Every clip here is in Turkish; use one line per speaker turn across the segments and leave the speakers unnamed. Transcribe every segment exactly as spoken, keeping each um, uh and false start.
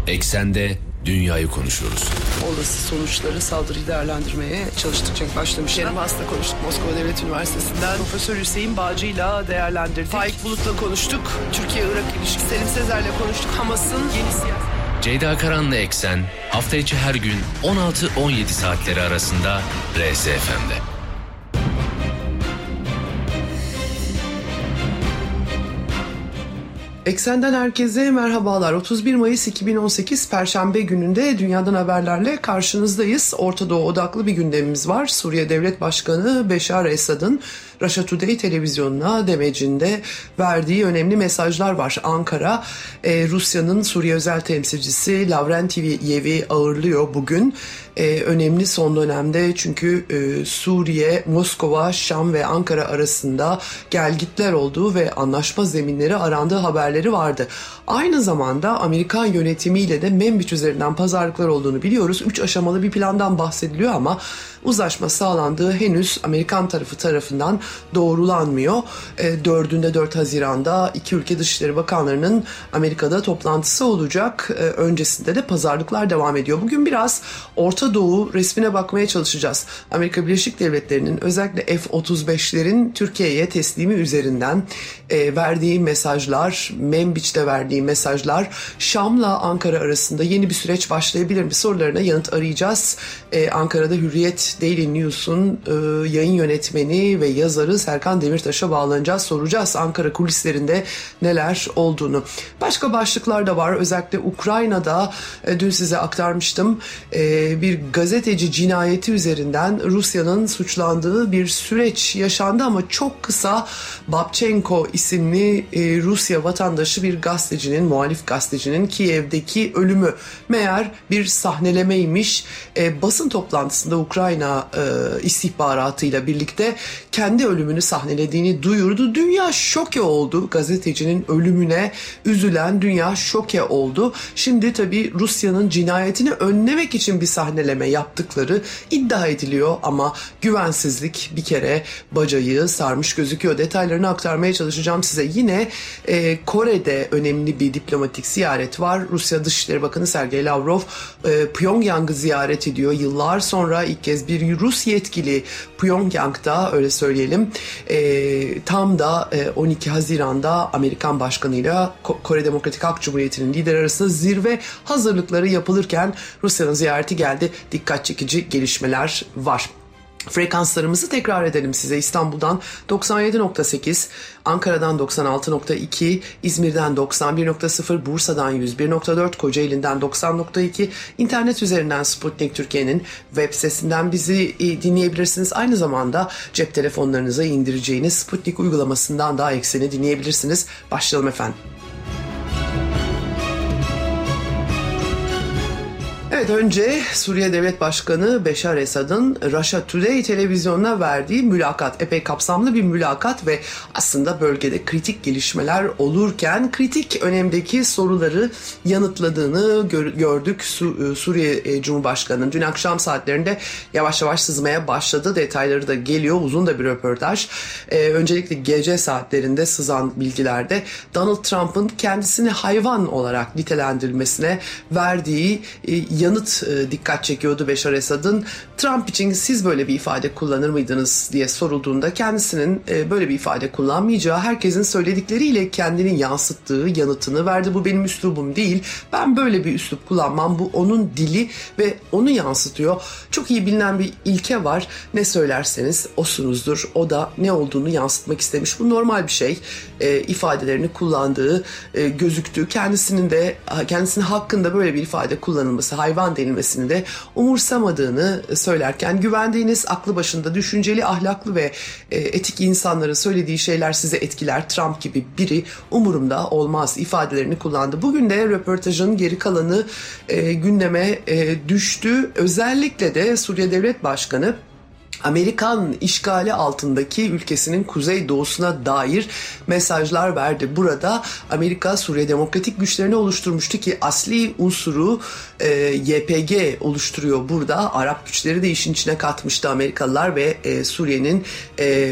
Eksende dünyayı konuşuyoruz.
Olası sonuçları, saldırıyı değerlendirmeye çalıştıkça başlamış. Kerim Has'la konuştuk, Moskova Devlet Üniversitesi'nden. Profesör Hüseyin Bağcı'yla değerlendirdik. Faik Bulut'la konuştuk. Türkiye-Irak ilişkisi. Selim Sezer'le konuştuk. Hamas'ın yeni siyaset.
Ceyda Karan'la Eksen hafta içi her gün on altı on yedi saatleri arasında R S F M'de.
Eksen'den herkese merhabalar. otuz bir Mayıs iki bin on sekiz Perşembe gününde dünyadan haberlerle karşınızdayız. Orta Doğu odaklı bir gündemimiz var. Suriye Devlet Başkanı Beşar Esad'ın Russia Today televizyonuna demecinde verdiği önemli mesajlar var. Ankara, e, Rusya'nın Suriye özel temsilcisi Lavrentyev'i ağırlıyor bugün. E, önemli son dönemde çünkü e, Suriye, Moskova, Şam ve Ankara arasında gelgitler olduğu ve anlaşma zeminleri arandığı haberleri vardı. Aynı zamanda Amerikan yönetimiyle de Menbiç üzerinden pazarlıklar olduğunu biliyoruz. Üç aşamalı bir plandan bahsediliyor ama uzlaşma sağlandığı henüz Amerikan tarafı tarafından doğrulanmıyor. E, dördünde dört Haziran'da iki ülke Dışişleri Bakanlarının Amerika'da toplantısı olacak. E, öncesinde de pazarlıklar devam ediyor. Bugün biraz Orta Doğu resmine bakmaya çalışacağız. Amerika Birleşik Devletleri'nin özellikle F otuz beşlerin Türkiye'ye teslimi üzerinden e, verdiği mesajlar, Menbiç'te verdiği mesajlar, Şam'la Ankara arasında yeni bir süreç başlayabilir mi sorularına yanıt arayacağız. E, Ankara'da Hürriyet Daily News'un e, yayın yönetmeni ve yazarı Serkan Demirtaş'a bağlanacağız, soracağız Ankara kulislerinde neler olduğunu. Başka başlıklar da var. Özellikle Ukrayna'da e, dün size aktarmıştım. E, bir gazeteci cinayeti üzerinden Rusya'nın suçlandığı bir süreç yaşandı ama çok kısa. Babchenko isimli e, Rusya vatandaşı bir gazetecinin, muhalif gazetecinin Kiev'deki ölümü meğer bir sahnelemeymiş. E, basın toplantısında Ukrayna e, istihbaratıyla birlikte kendi ölümünü sahnelediğini duyurdu. Dünya şoke oldu. Gazetecinin ölümüne üzülen dünya şoke oldu. Şimdi tabii Rusya'nın cinayetini önlemek için bir sahneleme yaptıkları iddia ediliyor ama güvensizlik bir kere bacayı sarmış gözüküyor. Detaylarını aktarmaya çalışacağım size. Yine e, Kore'de önemli bir diplomatik ziyaret var. Rusya Dışişleri Bakanı Sergey Lavrov e, Pyongyang'ı ziyaret ediyor. Yıllar sonra ilk kez bir Rus yetkili Pyongyang'da, öyle söyleyelim, e, tam da e, on iki Haziran'da Amerikan Başkanı'yla Kore Demokratik Halk Cumhuriyeti'nin lideri arasında zirve hazırlıkları yapılırken Rusya'nın ziyareti geldi. Dikkat çekici gelişmeler var. Frekanslarımızı tekrar edelim size. İstanbul'dan doksan yedi nokta sekiz, Ankara'dan doksan altı nokta iki, İzmir'den doksan bir nokta sıfır, Bursa'dan yüz bir nokta dört, Kocaeli'nden doksan nokta iki, internet üzerinden Sputnik Türkiye'nin web sitesinden bizi dinleyebilirsiniz. Aynı zamanda cep telefonlarınıza indireceğiniz Sputnik uygulamasından da Eksen'i dinleyebilirsiniz. Başlayalım efendim. Evet, önce Suriye Devlet Başkanı Beşar Esad'ın Russia Today televizyonuna verdiği mülakat, epey kapsamlı bir mülakat ve aslında bölgede kritik gelişmeler olurken kritik önemdeki soruları yanıtladığını gördük. Su- Suriye Cumhurbaşkanı'nın dün akşam saatlerinde yavaş yavaş sızmaya başladı. Detayları da geliyor. Uzun da bir röportaj. Ee, öncelikle gece saatlerinde sızan bilgilerde Donald Trump'ın kendisini hayvan olarak nitelendirilmesine verdiği e, yanıt e, dikkat çekiyordu Beşar Esad'ın. Trump için siz böyle bir ifade kullanır mıydınız diye sorulduğunda kendisinin e, böyle bir ifade kullanmayacağı, herkesin söyledikleriyle kendini yansıttığı yanıtını verdi. Bu benim üslubum değil. Ben böyle bir üslup kullanmam. Bu onun dili ve onu yansıtıyor. Çok iyi bilinen bir ilke var. Ne söylerseniz osunuzdur. O da ne olduğunu yansıtmak istemiş. Bu normal bir şey. E, ifadelerini kullandığı e, gözüktü. Kendisinin de kendisinin hakkında böyle bir ifade kullanılması, hayvan denilmesini de umursamadığını söylerken, güvendiğiniz aklı başında düşünceli, ahlaklı ve e, etik insanların söylediği şeyler size etkiler. Trump gibi biri umurumda olmaz ifadelerini kullandı. Bugün de röportajın geri kalanı e, gündeme e, düştü. Özellikle de Suriye Devlet Başkanı Amerikan işgali altındaki ülkesinin kuzeydoğusuna dair mesajlar verdi. Burada Amerika Suriye Demokratik Güçlerini oluşturmuştu ki asli unsuru e, Y P G oluşturuyor burada. Arap güçleri de işin içine katmıştı Amerikalılar ve e, Suriye'nin e,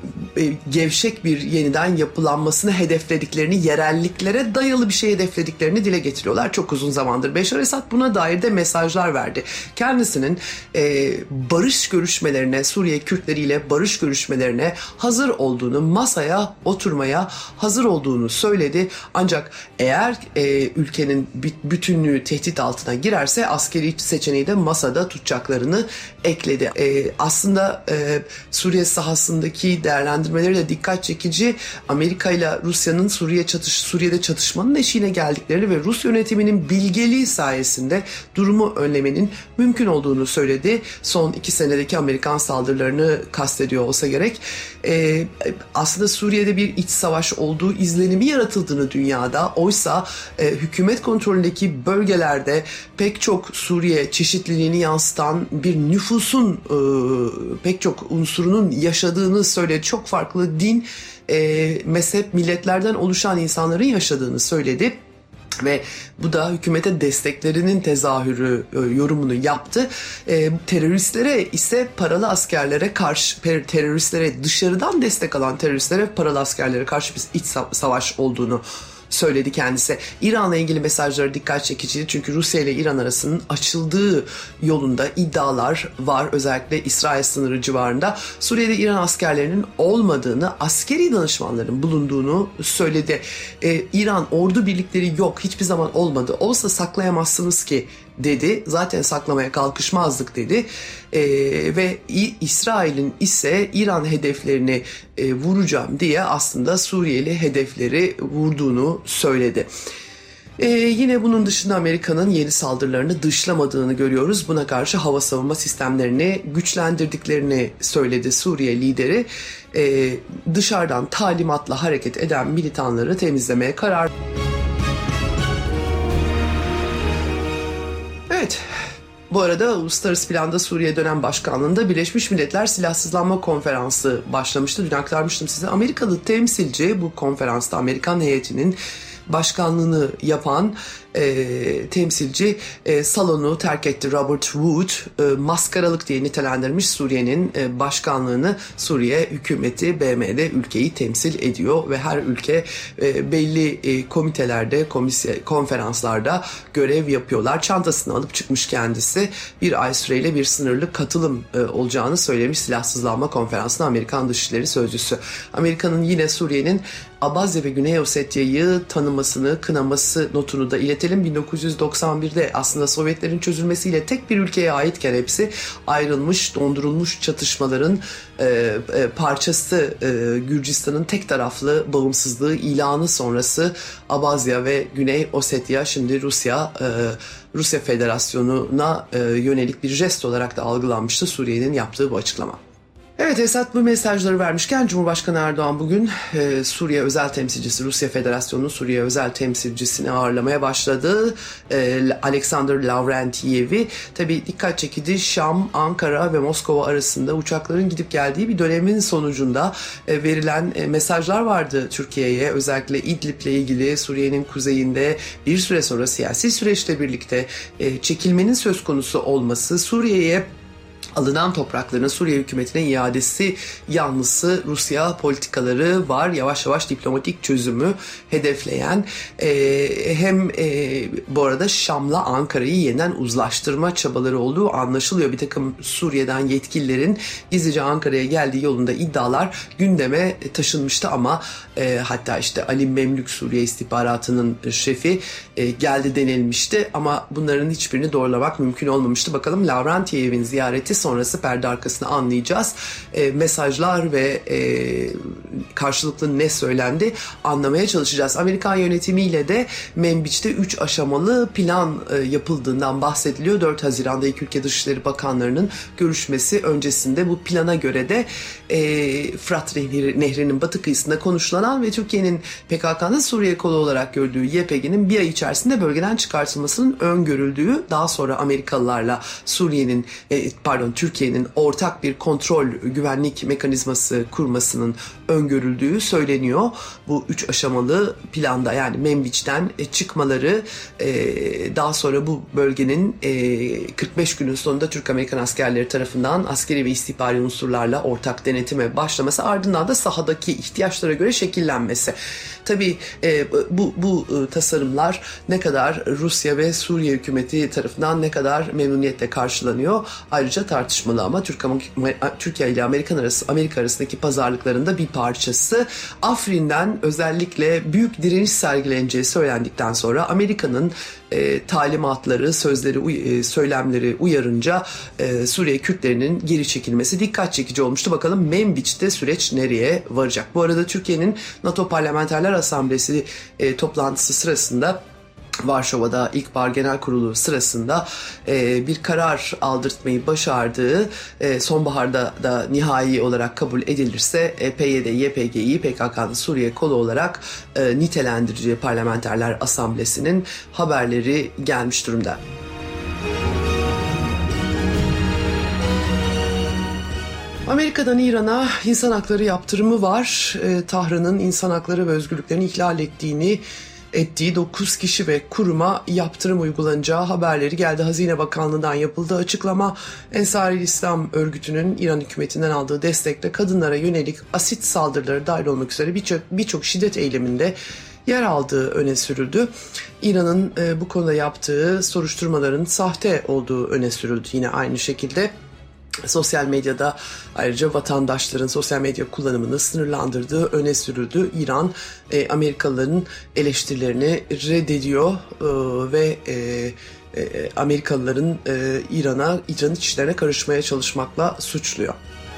e, gevşek bir yeniden yapılanmasını hedeflediklerini, yerelliklere dayalı bir şey hedeflediklerini dile getiriyorlar. Çok uzun zamandır Beşar Esad buna dair de mesajlar verdi. Kendisinin e, barış görüşmelerine, Suriye Kürtleriyle barış görüşmelerine hazır olduğunu, masaya oturmaya hazır olduğunu söyledi. Ancak eğer e, ülkenin bütünlüğü tehdit altına girerse askeri seçeneği de masada tutacaklarını ekledi. E, aslında e, Suriye sahasındaki değerlendirmeleri de dikkat çekici. Amerika ile Rusya'nın Suriye çatış Suriye'de çatışmanın eşiğine geldiklerini ve Rus yönetiminin bilgeliği sayesinde durumu önlemenin mümkün olduğunu söyledi. Son iki senedeki Amerikan saldırılarını kastediyor olsa gerek. E, aslında Suriye'de bir iç savaş olduğu izlenimi yaratıldığını dünyada, oysa e, hükümet kontrolündeki bölgelerde pek çok Suriye çeşitliliğini yansıtan bir nüfusun e, pek çok unsurunun yaşadığını söyledi. Çok farklı din, e, mezhep, milletlerden oluşan insanların yaşadığını söyledi. Ve bu da hükümete desteklerinin tezahürü e, yorumunu yaptı. E, teröristlere ise paralı askerlere karşı, teröristlere dışarıdan destek alan teröristlere paralı askerlere karşı bir iç savaş olduğunu söyledi kendisi. İran'la ilgili mesajları dikkat çekiciydi çünkü Rusya ile İran arasının açıldığı yolunda iddialar var. Özellikle İsrail sınırı civarında Suriye'de İran askerlerinin olmadığını, askeri danışmanların bulunduğunu söyledi. Ee, İran ordu birlikleri yok, hiçbir zaman olmadı. Olsa saklayamazsınız ki dedi. Zaten saklamaya kalkışmazdık dedi. Ee, ve İsrail'in ise İran hedeflerini e, vuracağım diye aslında Suriyeli hedefleri vurduğunu söyledi. Ee, yine bunun dışında Amerika'nın yeni saldırılarını dışlamadığını görüyoruz. Buna karşı hava savunma sistemlerini güçlendirdiklerini söyledi Suriye lideri. Ee, dışarıdan talimatla hareket eden militanları temizlemeye karar verdi. Evet, bu arada Uluslararası Planda Suriye Dönem Başkanlığı'nda Birleşmiş Milletler Silahsızlanma Konferansı başlamıştı. Dün aktarmıştım size. Amerikalı temsilci bu konferansta Amerikan heyetinin başkanlığını yapan e, temsilci e, salonu terk etti. Robert Wood e, maskaralık diye nitelendirmiş Suriye'nin e, başkanlığını. Suriye hükümeti B M'de ülkeyi temsil ediyor ve her ülke e, belli e, komitelerde, komisy- konferanslarda görev yapıyorlar. Çantasını alıp çıkmış kendisi. Bir ay süreyle bir sınırlı katılım e, olacağını söylemiş Silahsızlanma Konferansı'na Amerikan Dışişleri Sözcüsü. Amerika'nın yine Suriye'nin Abazya ve Güney Osetya'yı tanımasını, kınaması notunu da iletelim. bin dokuz yüz doksan birde aslında Sovyetlerin çözülmesiyle tek bir ülkeye aitken hepsi ayrılmış, dondurulmuş çatışmaların e, e, parçası e, Gürcistan'ın tek taraflı bağımsızlığı ilanı sonrası Abazya ve Güney Osetya şimdi Rusya e, Rusya Federasyonu'na e, yönelik bir jest olarak da algılanmıştı Suriye'nin yaptığı bu açıklama. Evet, Esad bu mesajları vermişken Cumhurbaşkanı Erdoğan bugün e, Suriye özel temsilcisi, Rusya Federasyonu'nun Suriye özel temsilcisini ağırlamaya başladı. E, Alexander Lavrentiyev'i. Tabii dikkat çekici, Şam, Ankara ve Moskova arasında uçakların gidip geldiği bir dönemin sonucunda e, verilen e, mesajlar vardı Türkiye'ye. Özellikle İdlib'le ilgili Suriye'nin kuzeyinde bir süre sonra siyasi süreçle birlikte e, çekilmenin söz konusu olması, Suriye'ye alınan toprakların Suriye hükümetine iadesi yanlısı Rusya politikaları var. Yavaş yavaş diplomatik çözümü hedefleyen e, hem e, bu arada Şam'la Ankara'yı yeniden uzlaştırma çabaları olduğu anlaşılıyor. Bir takım Suriye'den yetkililerin gizlice Ankara'ya geldiği yolunda iddialar gündeme taşınmıştı ama e, hatta işte Ali Memlük Suriye İstihbaratı'nın şefi e, geldi denilmişti ama bunların hiçbirini doğrulamak mümkün olmamıştı. Bakalım Lavrentiyev'in ziyareti sonrası perde arkasını anlayacağız. E, mesajlar ve e, karşılıklı ne söylendi anlamaya çalışacağız. Amerikan yönetimiyle de Menbiç'te üç aşamalı plan e, yapıldığından bahsediliyor. dört Haziran'da iki ülke Dışişleri Bakanlarının görüşmesi öncesinde bu plana göre de e, Fırat Nehri, Nehri'nin batı kıyısında konuşulan ve Türkiye'nin P K K'nın Suriye kolu olarak gördüğü Y P G'nin bir ay içerisinde bölgeden çıkartılmasının öngörüldüğü, daha sonra Amerikalılarla Suriye'nin e, pardon Yunanistan'ın, Türkiye'nin ortak bir kontrol güvenlik mekanizması kurmasının öngörüldüğü söyleniyor. Bu üç aşamalı planda, yani Membiç'ten çıkmaları, daha sonra bu bölgenin kırk beş günün sonunda Türk-Amerikan askerleri tarafından askeri ve istihbari unsurlarla ortak denetime başlaması, ardından da sahadaki ihtiyaçlara göre şekillenmesi. Tabii bu, bu tasarımlar ne kadar Rusya ve Suriye hükümeti tarafından ne kadar memnuniyetle karşılanıyor ayrıca tartışmalı, ama Türkiye ile Amerika arası Amerika arasındaki pazarlıklarında bir parçası. Afrin'den özellikle büyük direniş sergileneceği söylendikten sonra Amerika'nın e, talimatları, sözleri, e, söylemleri uyarınca e, Suriye Kürtlerinin geri çekilmesi dikkat çekici olmuştu. Bakalım Membiç'te süreç nereye varacak? Bu arada Türkiye'nin NATO Parlamenterler Asamblesi e, toplantısı sırasında, Varşova'da İlkbahar Genel Kurulu sırasında e, bir karar aldırtmayı başardığı, e, sonbaharda da nihai olarak kabul edilirse e, P Y D Y P G'yi P K K'nın Suriye kolu olarak e, nitelendireceği Parlamenterler Asamblesi'nin haberleri gelmiş durumda. Amerika'dan İran'a insan hakları yaptırımı var. E, Tahran'ın insan hakları ve özgürlüklerini ihlal ettiğini ettiği dokuz kişi ve kuruma yaptırım uygulanacağı haberleri geldi. Hazine Bakanlığı'ndan yapıldığı açıklama, Ensar-i İslam örgütünün İran hükümetinden aldığı destekle kadınlara yönelik asit saldırıları dahil olmak üzere birçok birçok şiddet eyleminde yer aldığı öne sürüldü. İran'ın e, bu konuda yaptığı soruşturmaların sahte olduğu öne sürüldü yine aynı şekilde. Sosyal medyada ayrıca vatandaşların sosyal medya kullanımını sınırlandırdığı öne sürüldü. İran e, Amerikalıların eleştirilerini reddediyor e, ve e, e, Amerikalıların e, İran'a, İran'ın işlerine karışmaya çalışmakla suçluyor.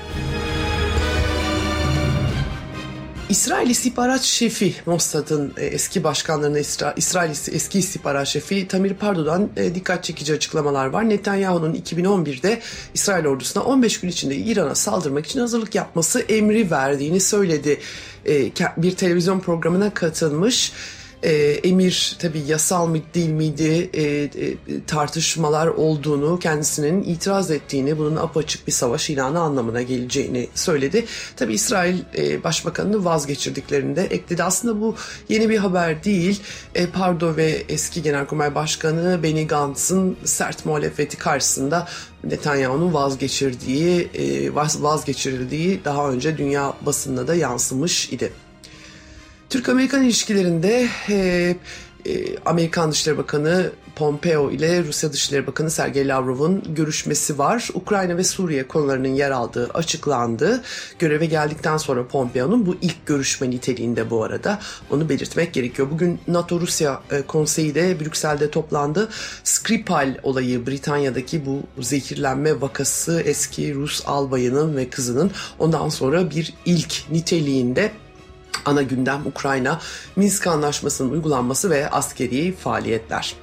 İsrail İstihbarat Şefi, Mossad'ın eski başkanlarına İsra- İsrail eski istihbarat şefi Tamir Pardo'dan dikkat çekici açıklamalar var. Netanyahu'nun iki bin on birde İsrail ordusuna on beş gün içinde İran'a saldırmak için hazırlık yapması emri verdiğini söyledi. Bir televizyon programına katılmış. E, emir tabii yasal mı değil miydi e, e, tartışmalar olduğunu, kendisinin itiraz ettiğini, bunun apaçık bir savaş ilanı anlamına geleceğini söyledi. Tabii İsrail e, Başbakanı'nı vazgeçirdiklerini de ekledi. Aslında bu yeni bir haber değil. E, Pardo ve eski Genelkurmay Başkanı Benny Gantz'ın sert muhalefeti karşısında Netanyahu'nun vazgeçirdiği, e, vaz, vazgeçirildiği daha önce dünya basınına da yansımış idi. Türk-Amerikan ilişkilerinde e, e, Amerikan Dışişleri Bakanı Pompeo ile Rusya Dışişleri Bakanı Sergey Lavrov'un görüşmesi var. Ukrayna ve Suriye konularının yer aldığı açıklandı. Göreve geldikten sonra Pompeo'nun bu ilk görüşme niteliğinde, bu arada onu belirtmek gerekiyor. Bugün NATO-Rusya e, konseyi de Brüksel'de toplandı. Skripal olayı, Britanya'daki bu zehirlenme vakası, eski Rus albayının ve kızının, ondan sonra bir ilk niteliğinde. Ana gündem Ukrayna, Minsk Anlaşması'nın uygulanması ve askeri faaliyetler.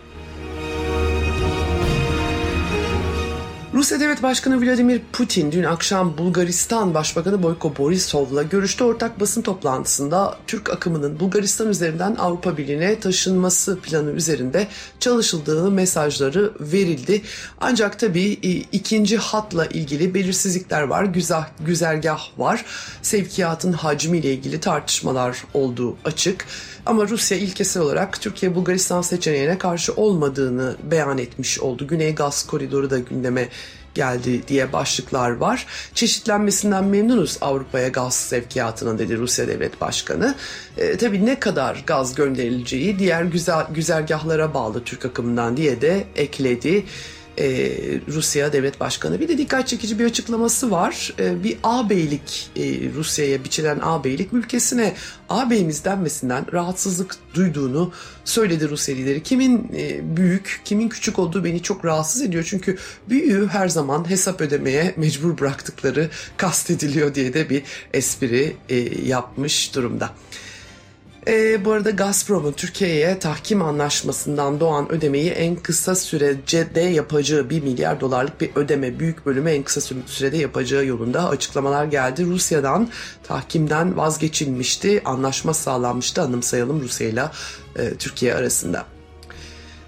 Rusya Devlet Başkanı Vladimir Putin dün akşam Bulgaristan Başbakanı Boyko Borisov'la görüştü. Ortak basın toplantısında Türk akımının Bulgaristan üzerinden Avrupa Birliği'ne taşınması planı üzerinde çalışıldığı mesajları verildi. Ancak tabii ikinci hatla ilgili belirsizlikler var, güzel, güzergah var. Sevkiyatın hacmiyle ilgili tartışmalar olduğu açık. Ama Rusya ilkesel olarak Türkiye-Bulgaristan seçeneğine karşı olmadığını beyan etmiş oldu. Güney Gaz Koridoru da gündeme geldi diye başlıklar var. Çeşitlenmesinden memnunuz Avrupa'ya gaz sevkiyatının, dedi Rusya Devlet Başkanı. E, tabii ne kadar gaz gönderileceği diğer güzel, güzergahlara bağlı Türk akımından diye de ekledi. Ee, Rusya Devlet Başkanı. Bir de dikkat çekici bir açıklaması var. Ee, bir ağabeylik, e, Rusya'ya biçilen ağabeylik ülkesine ağabeyimiz denmesinden rahatsızlık duyduğunu söyledi Rusya lideri. Kimin e, büyük, kimin küçük olduğu beni çok rahatsız ediyor. Çünkü büyüğü her zaman hesap ödemeye mecbur bıraktıkları kastediliyor diye de bir espri e, yapmış durumda. E, bu arada Gazprom'un Türkiye'ye tahkim anlaşmasından doğan ödemeyi en kısa sürede yapacağı, bir milyar dolarlık bir ödeme, büyük bölümü en kısa sürede yapacağı yolunda açıklamalar geldi. Rusya'dan tahkimden vazgeçilmişti, anlaşma sağlanmıştı, anımsayalım, Rusya ile e, Türkiye arasında.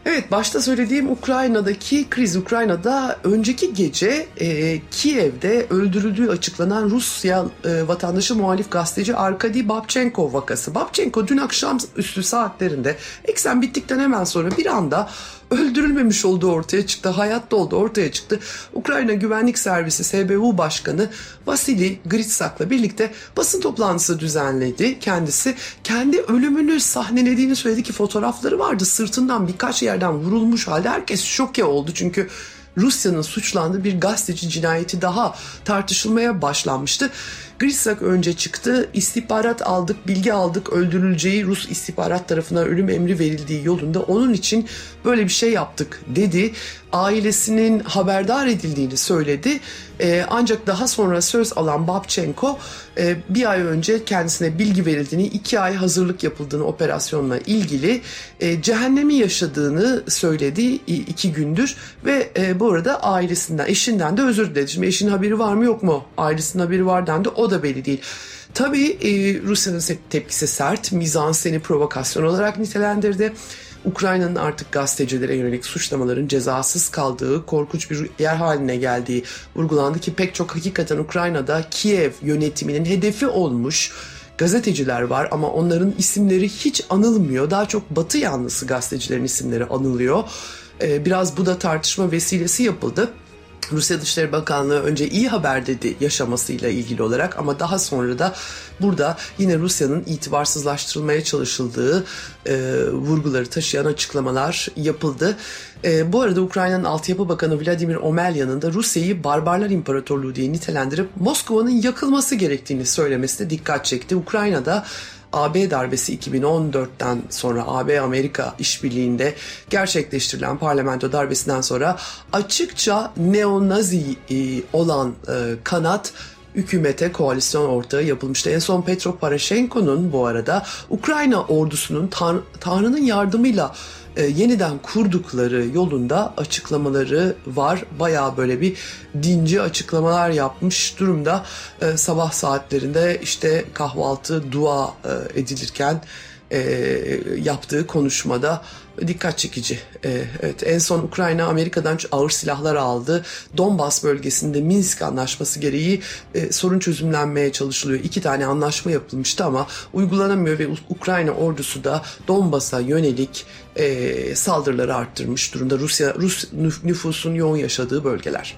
Evet, başta söylediğim Ukrayna'daki kriz. Ukrayna'da önceki gece e, Kiev'de öldürüldüğü açıklanan Rusya e, vatandaşı muhalif gazeteci Arkady Babchenko vakası. Babchenko dün akşam üstü saatlerinde eksen bittikten hemen sonra bir anda öldürülmemiş olduğu ortaya çıktı. Hayatta olduğu ortaya çıktı. Ukrayna Güvenlik Servisi S B U Başkanı Vasily Gritsak'la birlikte basın toplantısı düzenledi. Kendisi kendi ölümünü sahnelediğini söyledi ki fotoğrafları vardı. Sırtından birkaç yerden vurulmuş halde herkes şoke oldu. Çünkü Rusya'nın suçlandığı bir gazeteci cinayeti daha tartışılmaya başlanmıştı. Gritsak önce çıktı, istihbarat aldık, bilgi aldık, öldürüleceği Rus istihbarat tarafından ölüm emri verildiği yolunda, onun için böyle bir şey yaptık dedi. Ailesinin haberdar edildiğini söyledi. Ee, ancak daha sonra söz alan Babchenko e, bir ay önce kendisine bilgi verildiğini, iki ay hazırlık yapıldığını operasyonla ilgili e, cehennemi yaşadığını söyledi iki gündür ve e, bu arada ailesinden, eşinden de özür diledi. Şimdi eşinin haberi var mı yok mu? Ailesinin haberi var dendi, o da belli değil. Tabii e, Rusya'nın tepkisi sert, mizanseni provokasyon olarak nitelendirdi. Ukrayna'nın artık gazetecilere yönelik suçlamaların cezasız kaldığı, korkunç bir yer haline geldiği vurgulandı ki pek çok hakikaten Ukrayna'da Kiev yönetiminin hedefi olmuş gazeteciler var ama onların isimleri hiç anılmıyor. Daha çok Batı yanlısı gazetecilerin isimleri anılıyor. Ee, biraz bu da tartışma vesilesi yapıldı. Rusya Dışişleri Bakanlığı önce iyi haber dedi yaşamasıyla ilgili olarak ama daha sonra da burada yine Rusya'nın itibarsızlaştırılmaya çalışıldığı e, vurguları taşıyan açıklamalar yapıldı. E, bu arada Ukrayna'nın Altyapı Bakanı Vladimir Omelyan'ın da Rusya'yı barbarlar imparatorluğu diye nitelendirip Moskova'nın yakılması gerektiğini söylemesi de dikkat çekti. Ukrayna'da A B darbesi iki bin on dörtten sonra A B-Amerika işbirliğinde gerçekleştirilen parlamento darbesinden sonra açıkça neonazi olan kanat hükümete koalisyon ortağı yapılmıştı. En son Petro Poroshenko'nun bu arada Ukrayna ordusunun Tan- Tanrı'nın yardımıyla E, yeniden kurdukları yolunda açıklamaları var. Bayağı böyle bir dinci açıklamalar yapmış durumda. E, sabah saatlerinde işte kahvaltı, dua e, edilirken e, yaptığı konuşmada dikkat çekici. E, evet, en son Ukrayna Amerika'dan ağır silahlar aldı. Donbas bölgesinde Minsk Anlaşması gereği e, sorun çözümlenmeye çalışılıyor. İki tane anlaşma yapılmıştı ama uygulanamıyor ve Ukrayna ordusu da Donbas'a yönelik e, saldırıları arttırmış durumda. Rusya Rus nüfusun yoğun yaşadığı bölgeler.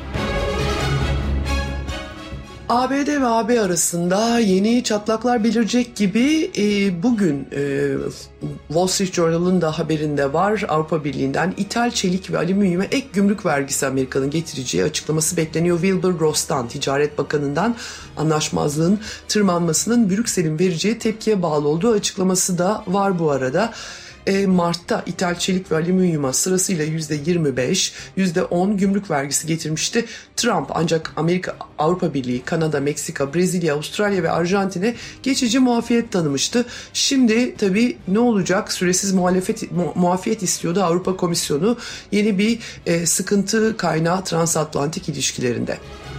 A B D ve A B arasında yeni çatlaklar belirecek gibi e, bugün e, Wall Street Journal'ın da haberinde var. Avrupa Birliği'nden ithal çelik ve alüminyuma ek gümrük vergisi Amerika'nın getireceği açıklaması bekleniyor. Wilbur Ross'tan, Ticaret Bakanı'ndan anlaşmazlığın tırmanmasının Brüksel'in vereceği tepkiye bağlı olduğu açıklaması da var bu arada. E, Mart'ta ithal çelik ve alüminyuma sırasıyla yüzde yirmi beş, yüzde on gümrük vergisi getirmişti Trump. Ancak Amerika, Avrupa Birliği, Kanada, Meksika, Brezilya, Avustralya ve Arjantin'e geçici muafiyet tanımıştı. Şimdi tabii ne olacak? Süresiz muhalefet, mu, muafiyet istiyordu Avrupa Komisyonu yeni bir e, sıkıntı kaynağı transatlantik ilişkilerinde.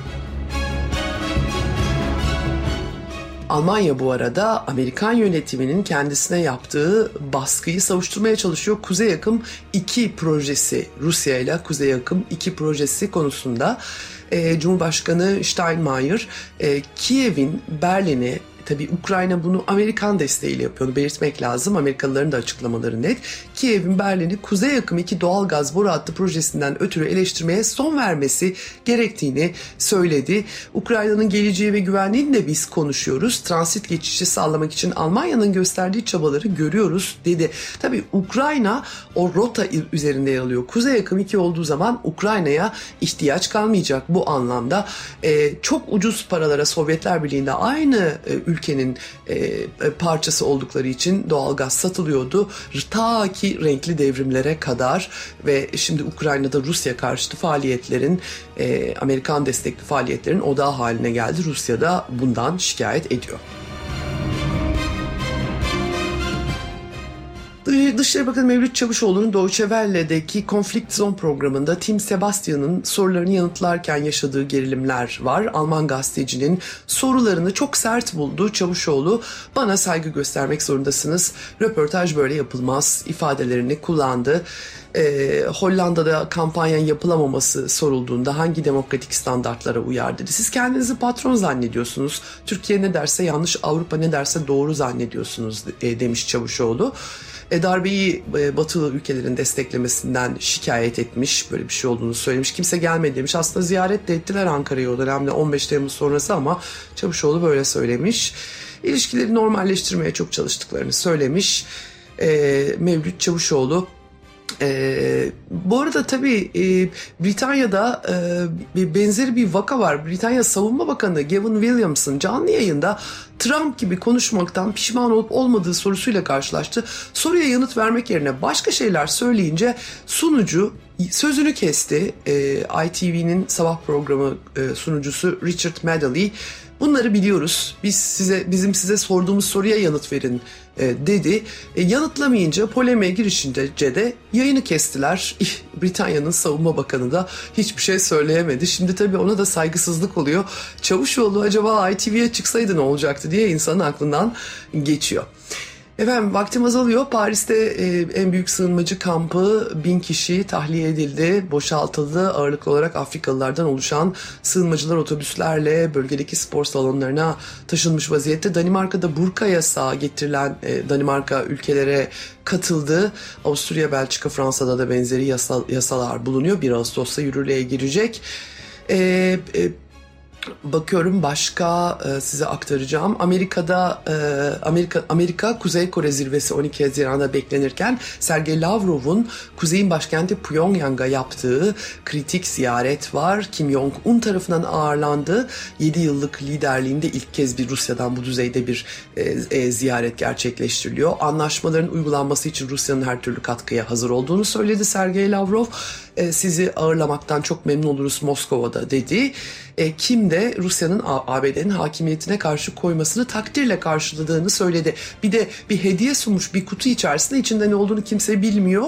Almanya bu arada Amerikan yönetiminin kendisine yaptığı baskıyı savuşturmaya çalışıyor. Kuzey Akım iki projesi, Rusya ile Kuzey Akım iki projesi konusunda e, Cumhurbaşkanı Steinmeier e, Kiev'in Berlin'e, tabii Ukrayna bunu Amerikan desteğiyle yapıyor, belirtmek lazım. Amerikalıların da açıklamaları net. Kiev'in Berlin'i Kuzey Akım iki doğalgaz boru hattı projesinden ötürü eleştirmeye son vermesi gerektiğini söyledi. Ukrayna'nın geleceği ve güvenliğini de biz konuşuyoruz. Transit geçişi sağlamak için Almanya'nın gösterdiği çabaları görüyoruz dedi. Tabii Ukrayna o rota üzerinde yer alıyor. Kuzey Akım iki olduğu zaman Ukrayna'ya ihtiyaç kalmayacak bu anlamda. Ee, çok ucuz paralara Sovyetler Birliği'nde aynı e, ülkenin e, parçası oldukları için doğalgaz satılıyordu. Ta ki renkli devrimlere kadar ve şimdi Ukrayna'da Rusya karşıtı faaliyetlerin, e, Amerikan destekli faaliyetlerin odağı haline geldi. Rusya da bundan şikayet ediyor. Dışişleri Bakanı Mevlüt Çavuşoğlu'nun Deutsche Welle'deki Konflikt Zone programında Tim Sebastian'ın sorularını yanıtlarken yaşadığı gerilimler var. Alman gazetecinin sorularını çok sert buldu. Çavuşoğlu, bana saygı göstermek zorundasınız, röportaj böyle yapılmaz ifadelerini kullandı. Ee, Hollanda'da kampanyanın yapılamaması sorulduğunda hangi demokratik standartlara uyar dedi. Siz kendinizi patron zannediyorsunuz. Türkiye ne derse yanlış, Avrupa ne derse doğru zannediyorsunuz e, demiş Çavuşoğlu. E, darbeyi e, Batılı ülkelerin desteklemesinden şikayet etmiş, böyle bir şey olduğunu söylemiş. Kimse gelmedi demiş. Aslında ziyaret de ettiler Ankara'yı o dönemde on beş Temmuz sonrası ama Çavuşoğlu böyle söylemiş. İlişkileri normalleştirmeye çok çalıştıklarını söylemiş. E, Mevlüt Çavuşoğlu. Ee, bu arada tabii e, Britanya'da e, benzeri bir vaka var. Britanya Savunma Bakanı Gavin Williamson canlı yayında Trump gibi konuşmaktan pişman olup olmadığı sorusuyla karşılaştı. Soruya yanıt vermek yerine başka şeyler söyleyince sunucu sözünü kesti. E, I T V'nin sabah programı e, sunucusu Richard Madley, bunları biliyoruz, biz size bizim size sorduğumuz soruya yanıt verin e, dedi. E, yanıtlamayınca polemiğe girişince de yayını kestiler. Britanya'nın Savunma Bakanı da hiçbir şey söyleyemedi. Şimdi tabii ona da saygısızlık oluyor. Çavuşoğlu acaba I T V'ye çıksaydı ne olacaktı diye insanın aklından geçiyor. Efendim vaktim azalıyor. Paris'te e, en büyük sığınmacı kampı bin kişi tahliye edildi, boşaltıldı. Ağırlıklı olarak Afrikalılardan oluşan sığınmacılar otobüslerle bölgedeki spor salonlarına taşınmış vaziyette. Danimarka'da burka yasağı getirilen e, Danimarka ülkelere katıldı. Avusturya, Belçika, Fransa'da da benzeri yasal, yasalar bulunuyor. bir Ağustos'ta yürürlüğe girecek. E, e, Bakıyorum başka e, size aktaracağım. Amerika'da e, Amerika Amerika Kuzey Kore zirvesi on iki Haziran'da beklenirken Sergey Lavrov'un kuzeyin başkenti Pyongyang'a yaptığı kritik ziyaret var. Kim Jong-un tarafından ağırlandı. yedi yıllık liderliğinde ilk kez bir Rusya'dan bu düzeyde bir e, e, ziyaret gerçekleştiriliyor. Anlaşmaların uygulanması için Rusya'nın her türlü katkıya hazır olduğunu söyledi Sergey Lavrov. E, sizi ağırlamaktan çok memnun oluruz Moskova'da dedi. E, Kim de Rusya'nın A B D'nin hakimiyetine karşı koymasını takdirle karşıladığını söyledi. Bir de bir hediye sunmuş bir kutu içerisinde, içinde ne olduğunu kimse bilmiyor.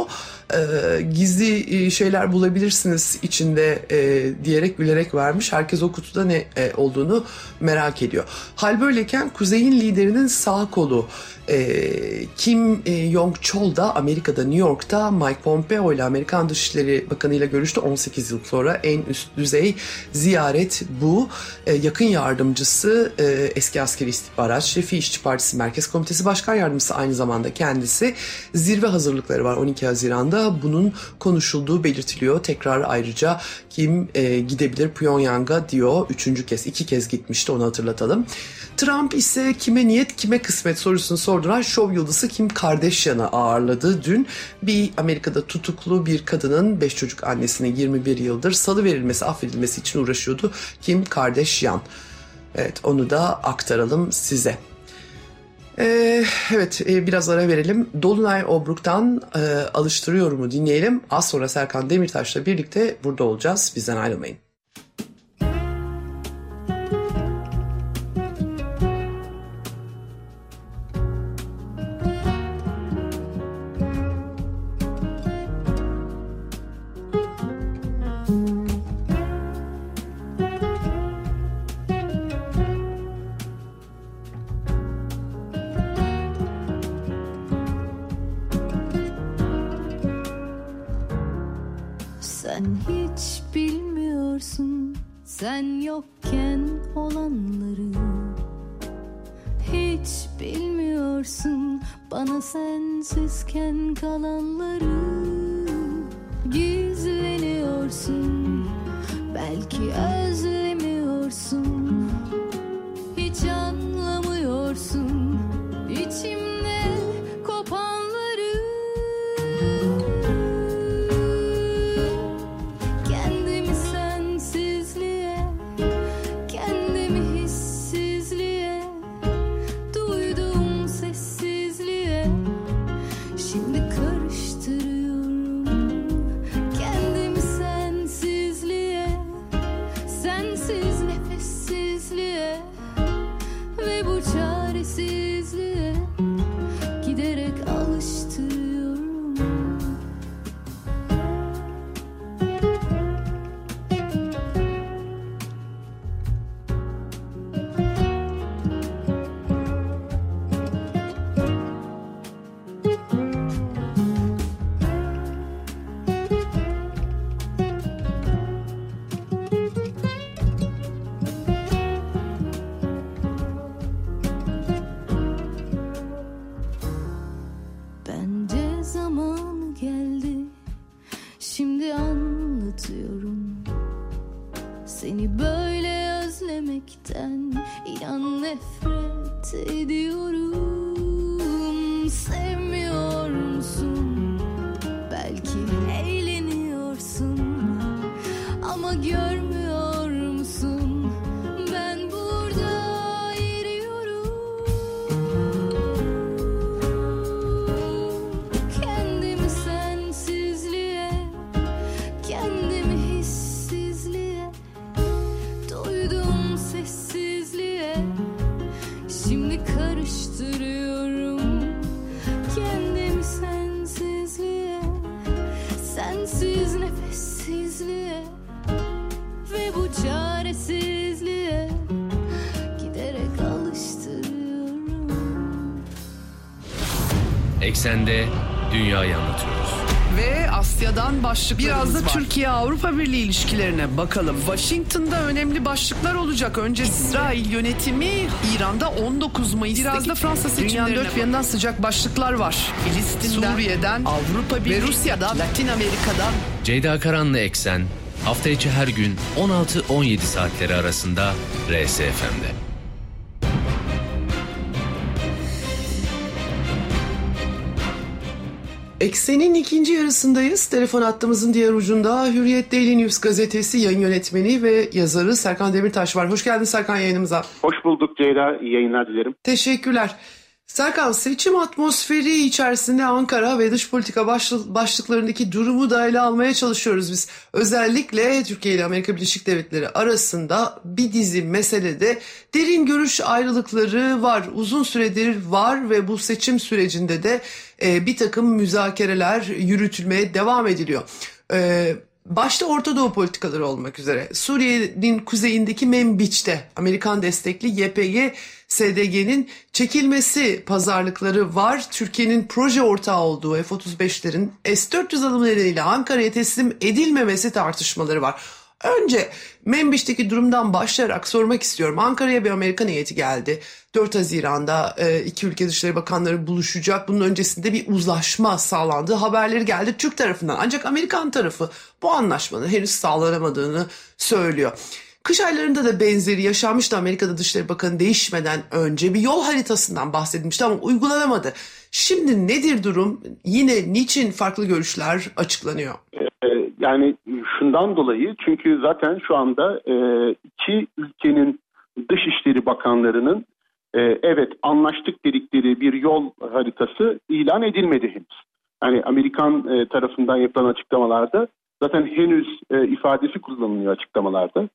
E, gizli şeyler bulabilirsiniz içinde e, diyerek gülerek vermiş. Herkes o kutuda ne e, olduğunu merak ediyor. Hal böyleyken Kuzey'in liderinin sağ kolu e, Kim Jong-chol da Amerika'da New York'ta Mike Pompeo ile Amerikan Dışişleri Bakanı ile görüştü. on sekiz yıl sonra en üst düzey ziyaret bu. E, yakın yardımcısı e, eski askeri istihbarat şefi, İşçi Partisi Merkez Komitesi Başkan Yardımcısı aynı zamanda kendisi. Zirve hazırlıkları var on iki Haziran'da. Bunun konuşulduğu belirtiliyor. Tekrar ayrıca Kim e, gidebilir Pyongyang'a diyor. Üçüncü kez, iki kez gitmişti, onu hatırlatalım. Trump ise kime niyet kime kısmet sorusunu sorduran şov yıldızı Kim Kardashian'ı ağırladı. Dün bir Amerika'da tutuklu bir kadının beş çocuk annesine yirmi bir yıldır salıverilmesi, affedilmesi için uğraşıyordu Kim Kardashian. Evet, onu da aktaralım size. Ee, evet e, biraz ara verelim. Dolunay Obruk'tan e, Alıştırıyorum'u dinleyelim. Az sonra Serkan Demirtaş'la birlikte burada olacağız. Bizden ayrılmayın.
Sen hiç bilmiyorsun, sen yokken olanları. Hiç bilmiyorsun bana sensizken kalanları. Gizleniyorsun, belki özlemiyorsun. Hiç anlamıyorsun içimde kopanları. şimdi anlatıyorum. Seni böyle özlemekten inan nefret ediyorum. Sevmiyor musun? Belki eğleniyorsun ama görmüyor musun? Ben burada eriyorum. Kendimi sensizliğe, kendimi hissizliğe, duydum sessizliğe, şimdi karıştırıyorum. Kendimi sensizliğe, sensiz nefessizliğe ve bu çaresizliğe giderek alıştırıyorum.
Eksende dünyayı anlatıyoruz.
Ve Asya'dan başlıklarımız
Biraz da
var.
Türkiye-Avrupa Birliği ilişkilerine bakalım. Washington'da önemli başlıklar olacak. Önce İsrail yönetimi, İran'da on dokuz Mayıs'taki
Biraz da Fransa seçimlerine
dünyanın dört bir yanından sıcak başlıklar var. Filistin'den,
Suriye'den,
Avrupa Birliği
ve Rusya'dan,
Latin Amerika'dan.
Ceyda Karan'la Eksen hafta içi her gün on altı on yedi saatleri arasında R S F M'de.
Eksen'in ikinci yarısındayız. Telefon hattımızın diğer ucunda Hürriyet Daily News gazetesi yayın yönetmeni ve yazarı Serkan Demirtaş var. Hoş geldin Serkan yayınımıza.
Hoş bulduk Ceyda. İyi yayınlar dilerim.
Teşekkürler. Serkan, seçim atmosferi içerisinde Ankara ve dış politika başlıklarındaki durumu da ele almaya çalışıyoruz biz. Özellikle Türkiye ile Amerika Birleşik Devletleri arasında bir dizi meselede derin görüş ayrılıkları var. Uzun süredir var ve bu seçim sürecinde de e, bir takım müzakereler yürütülmeye devam ediliyor. E, Başta Orta Doğu politikaları olmak üzere Suriye'nin kuzeyindeki Menbiç'te Amerikan destekli Y P G S D G'nin çekilmesi pazarlıkları var. Türkiye'nin proje ortağı olduğu F otuz beşlerin S dört yüz alımı nedeniyle Ankara'ya teslim edilmemesi tartışmaları var. Önce Menbiç'teki durumdan başlayarak sormak istiyorum. Ankara'ya bir Amerikan heyeti geldi. dört Haziran'da iki ülke dışişleri bakanları buluşacak. Bunun öncesinde bir uzlaşma sağlandı. Haberleri geldi Türk tarafından. Ancak Amerikan tarafı bu anlaşmanın henüz sağlanamadığını söylüyor. Kış aylarında da benzeri yaşanmıştı. Amerika'da Dışişleri Bakanı değişmeden önce bir yol haritasından bahsedilmişti ama uygulanamadı. Şimdi nedir durum? Yine niçin farklı görüşler açıklanıyor?
Yani şundan dolayı, çünkü zaten şu anda iki ülkenin Dışişleri Bakanlarının evet anlaştık dedikleri bir yol haritası ilan edilmedi henüz. Yani Amerikan tarafından yapılan açıklamalarda zaten henüz ifadesi kullanılıyor açıklamalarda.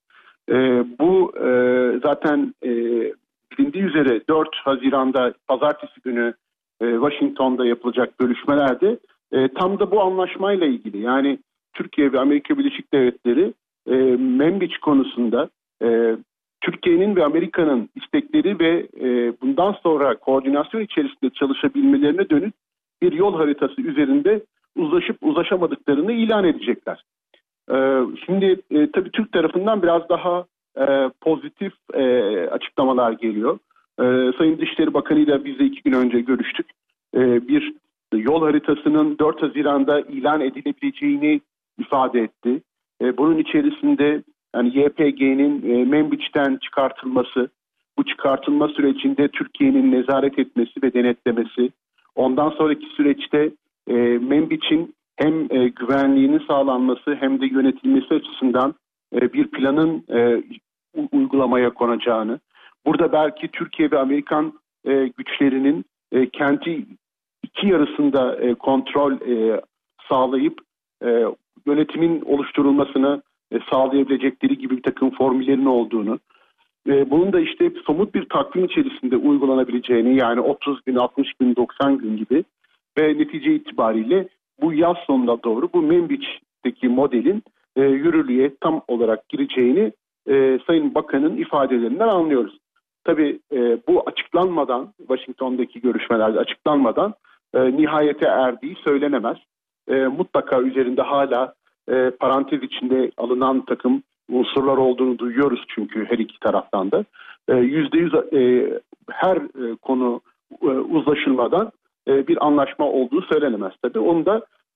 Bu zaten bilindiği üzere dört Haziran'da pazartesi günü Washington'da yapılacak görüşmelerde tam da bu anlaşmayla ilgili, yani Türkiye ve Amerika Birleşik Devletleri e, Menbiç konusunda e, Türkiye'nin ve Amerika'nın istekleri ve e, bundan sonra koordinasyon içerisinde çalışabilmelerine dönük bir yol haritası üzerinde uzlaşıp uzlaşamadıklarını ilan edecekler. E, şimdi e, tabii Türk tarafından biraz daha e, pozitif e, açıklamalar geliyor. E, Sayın Dışişleri Bakanı ile biz de iki gün önce görüştük. E, bir yol haritasının dört Haziran'da ilan edilebileceğini ifade etti. E, bunun içerisinde yani Y P G'nin e, Menbiç'ten çıkartılması, bu çıkartılma sürecinde Türkiye'nin nezaret etmesi ve denetlemesi, ondan sonraki süreçte e, Menbiç'in hem e, güvenliğinin sağlanması hem de yönetilmesi açısından e, bir planın e, uygulamaya konacağını, burada belki Türkiye ve Amerikan e, güçlerinin e, kenti iki yarısında e, kontrol e, sağlayıp e, yönetimin oluşturulmasını e, sağlayabilecekleri gibi bir takım formüllerin olduğunu, e, bunun da işte somut bir takvim içerisinde uygulanabileceğini, yani otuz gün, altmış gün, doksan gün gibi ve netice itibariyle bu yaz sonuna doğru bu Menbiç'teki modelin e, yürürlüğe tam olarak gireceğini e, Sayın Bakan'ın ifadelerinden anlıyoruz. Tabii e, bu açıklanmadan, Washington'daki görüşmelerde açıklanmadan e, nihayete erdiği söylenemez. E, mutlaka üzerinde hala e, parantez içinde alınan takım unsurlar olduğunu duyuyoruz çünkü her iki taraftan da. Yüzde yüz her e, konu e, uzlaşılmadan e, bir anlaşma olduğu söylenemez tabii. Onu da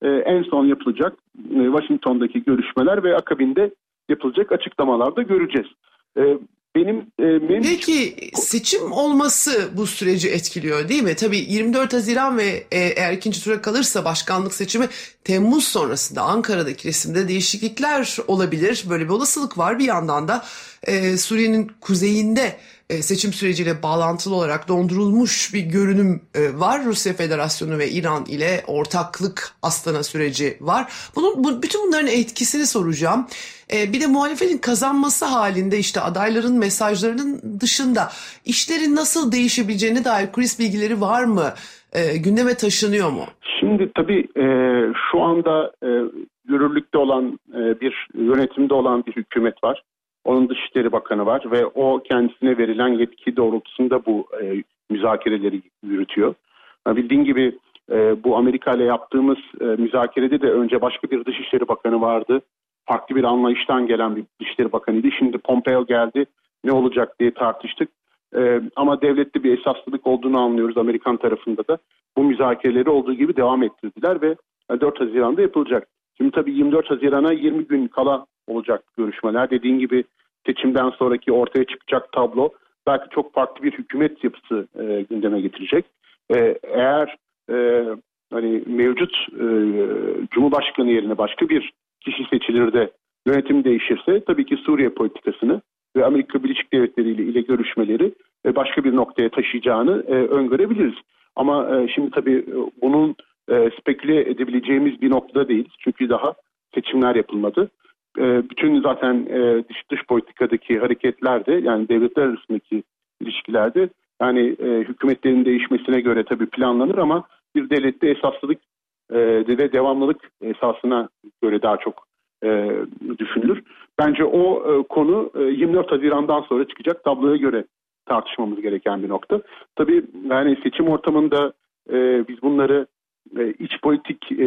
e, en son yapılacak e, Washington'daki görüşmeler ve akabinde yapılacak açıklamalarda göreceğiz. E, benim, e, benim
Peki seçim olması bu süreci etkiliyor değil mi? Tabii yirmi dört Haziran ve e, eğer ikinci tura kalırsa başkanlık seçimi Temmuz sonrasında Ankara'daki resimde değişiklikler olabilir. Böyle bir olasılık var. Bir yandan da e, Suriye'nin kuzeyinde e, seçim süreciyle bağlantılı olarak dondurulmuş bir görünüm e, var. Rusya Federasyonu ve İran ile ortaklık Astana süreci var. Bunun, bu, bütün bunların etkisini soracağım. E, bir de muhalefetin kazanması halinde işte adayların mesajlarının dışında işlerin nasıl değişebileceğine dair kulis bilgileri var mı? E, gündeme taşınıyor mu?
Şimdi tabii e, şu anda e, yürürlükte olan e, bir yönetimde olan bir hükümet var. Onun Dışişleri Bakanı var ve o kendisine verilen yetki doğrultusunda bu e, müzakereleri yürütüyor. Yani bildiğin gibi e, bu Amerika ile yaptığımız e, müzakerede de önce başka bir Dışişleri Bakanı vardı. Farklı bir anlayıştan gelen bir Dışişleri Bakanıydı. Şimdi Pompeo geldi. Ne olacak diye tartıştık. Ee, ama devlette bir esaslılık olduğunu anlıyoruz Amerikan tarafında da. Bu müzakereleri olduğu gibi devam ettirdiler ve dört Haziran'da yapılacak. Şimdi tabii yirmi dört Haziran'a yirmi gün kala olacak görüşmeler. Dediğin gibi seçimden sonraki ortaya çıkacak tablo belki çok farklı bir hükümet yapısı e, gündeme getirecek. E, eğer e, hani mevcut e, Cumhurbaşkanı yerine başka bir kişi seçilir de yönetim değişirse tabii ki Suriye politikasını ve Amerika Birleşik Devletleri ile, ile görüşmeleri başka bir noktaya taşıyacağını e, öngörebiliriz. Ama e, şimdi tabii bunun e, speküle edebileceğimiz bir noktada değiliz. Çünkü daha seçimler yapılmadı. E, bütün zaten e, dış, dış politikadaki hareketlerde yani devletler arasındaki ilişkilerde yani e, hükümetlerin değişmesine göre tabii planlanır ama bir devlette esaslılık e, ve devamlılık esasına göre daha çok e, düşünülür. Bence o e, konu e, yirmi dört Haziran'dan sonra çıkacak tabloya göre tartışmamız gereken bir nokta. Tabii yani seçim ortamında e, biz bunları e, iç politik e,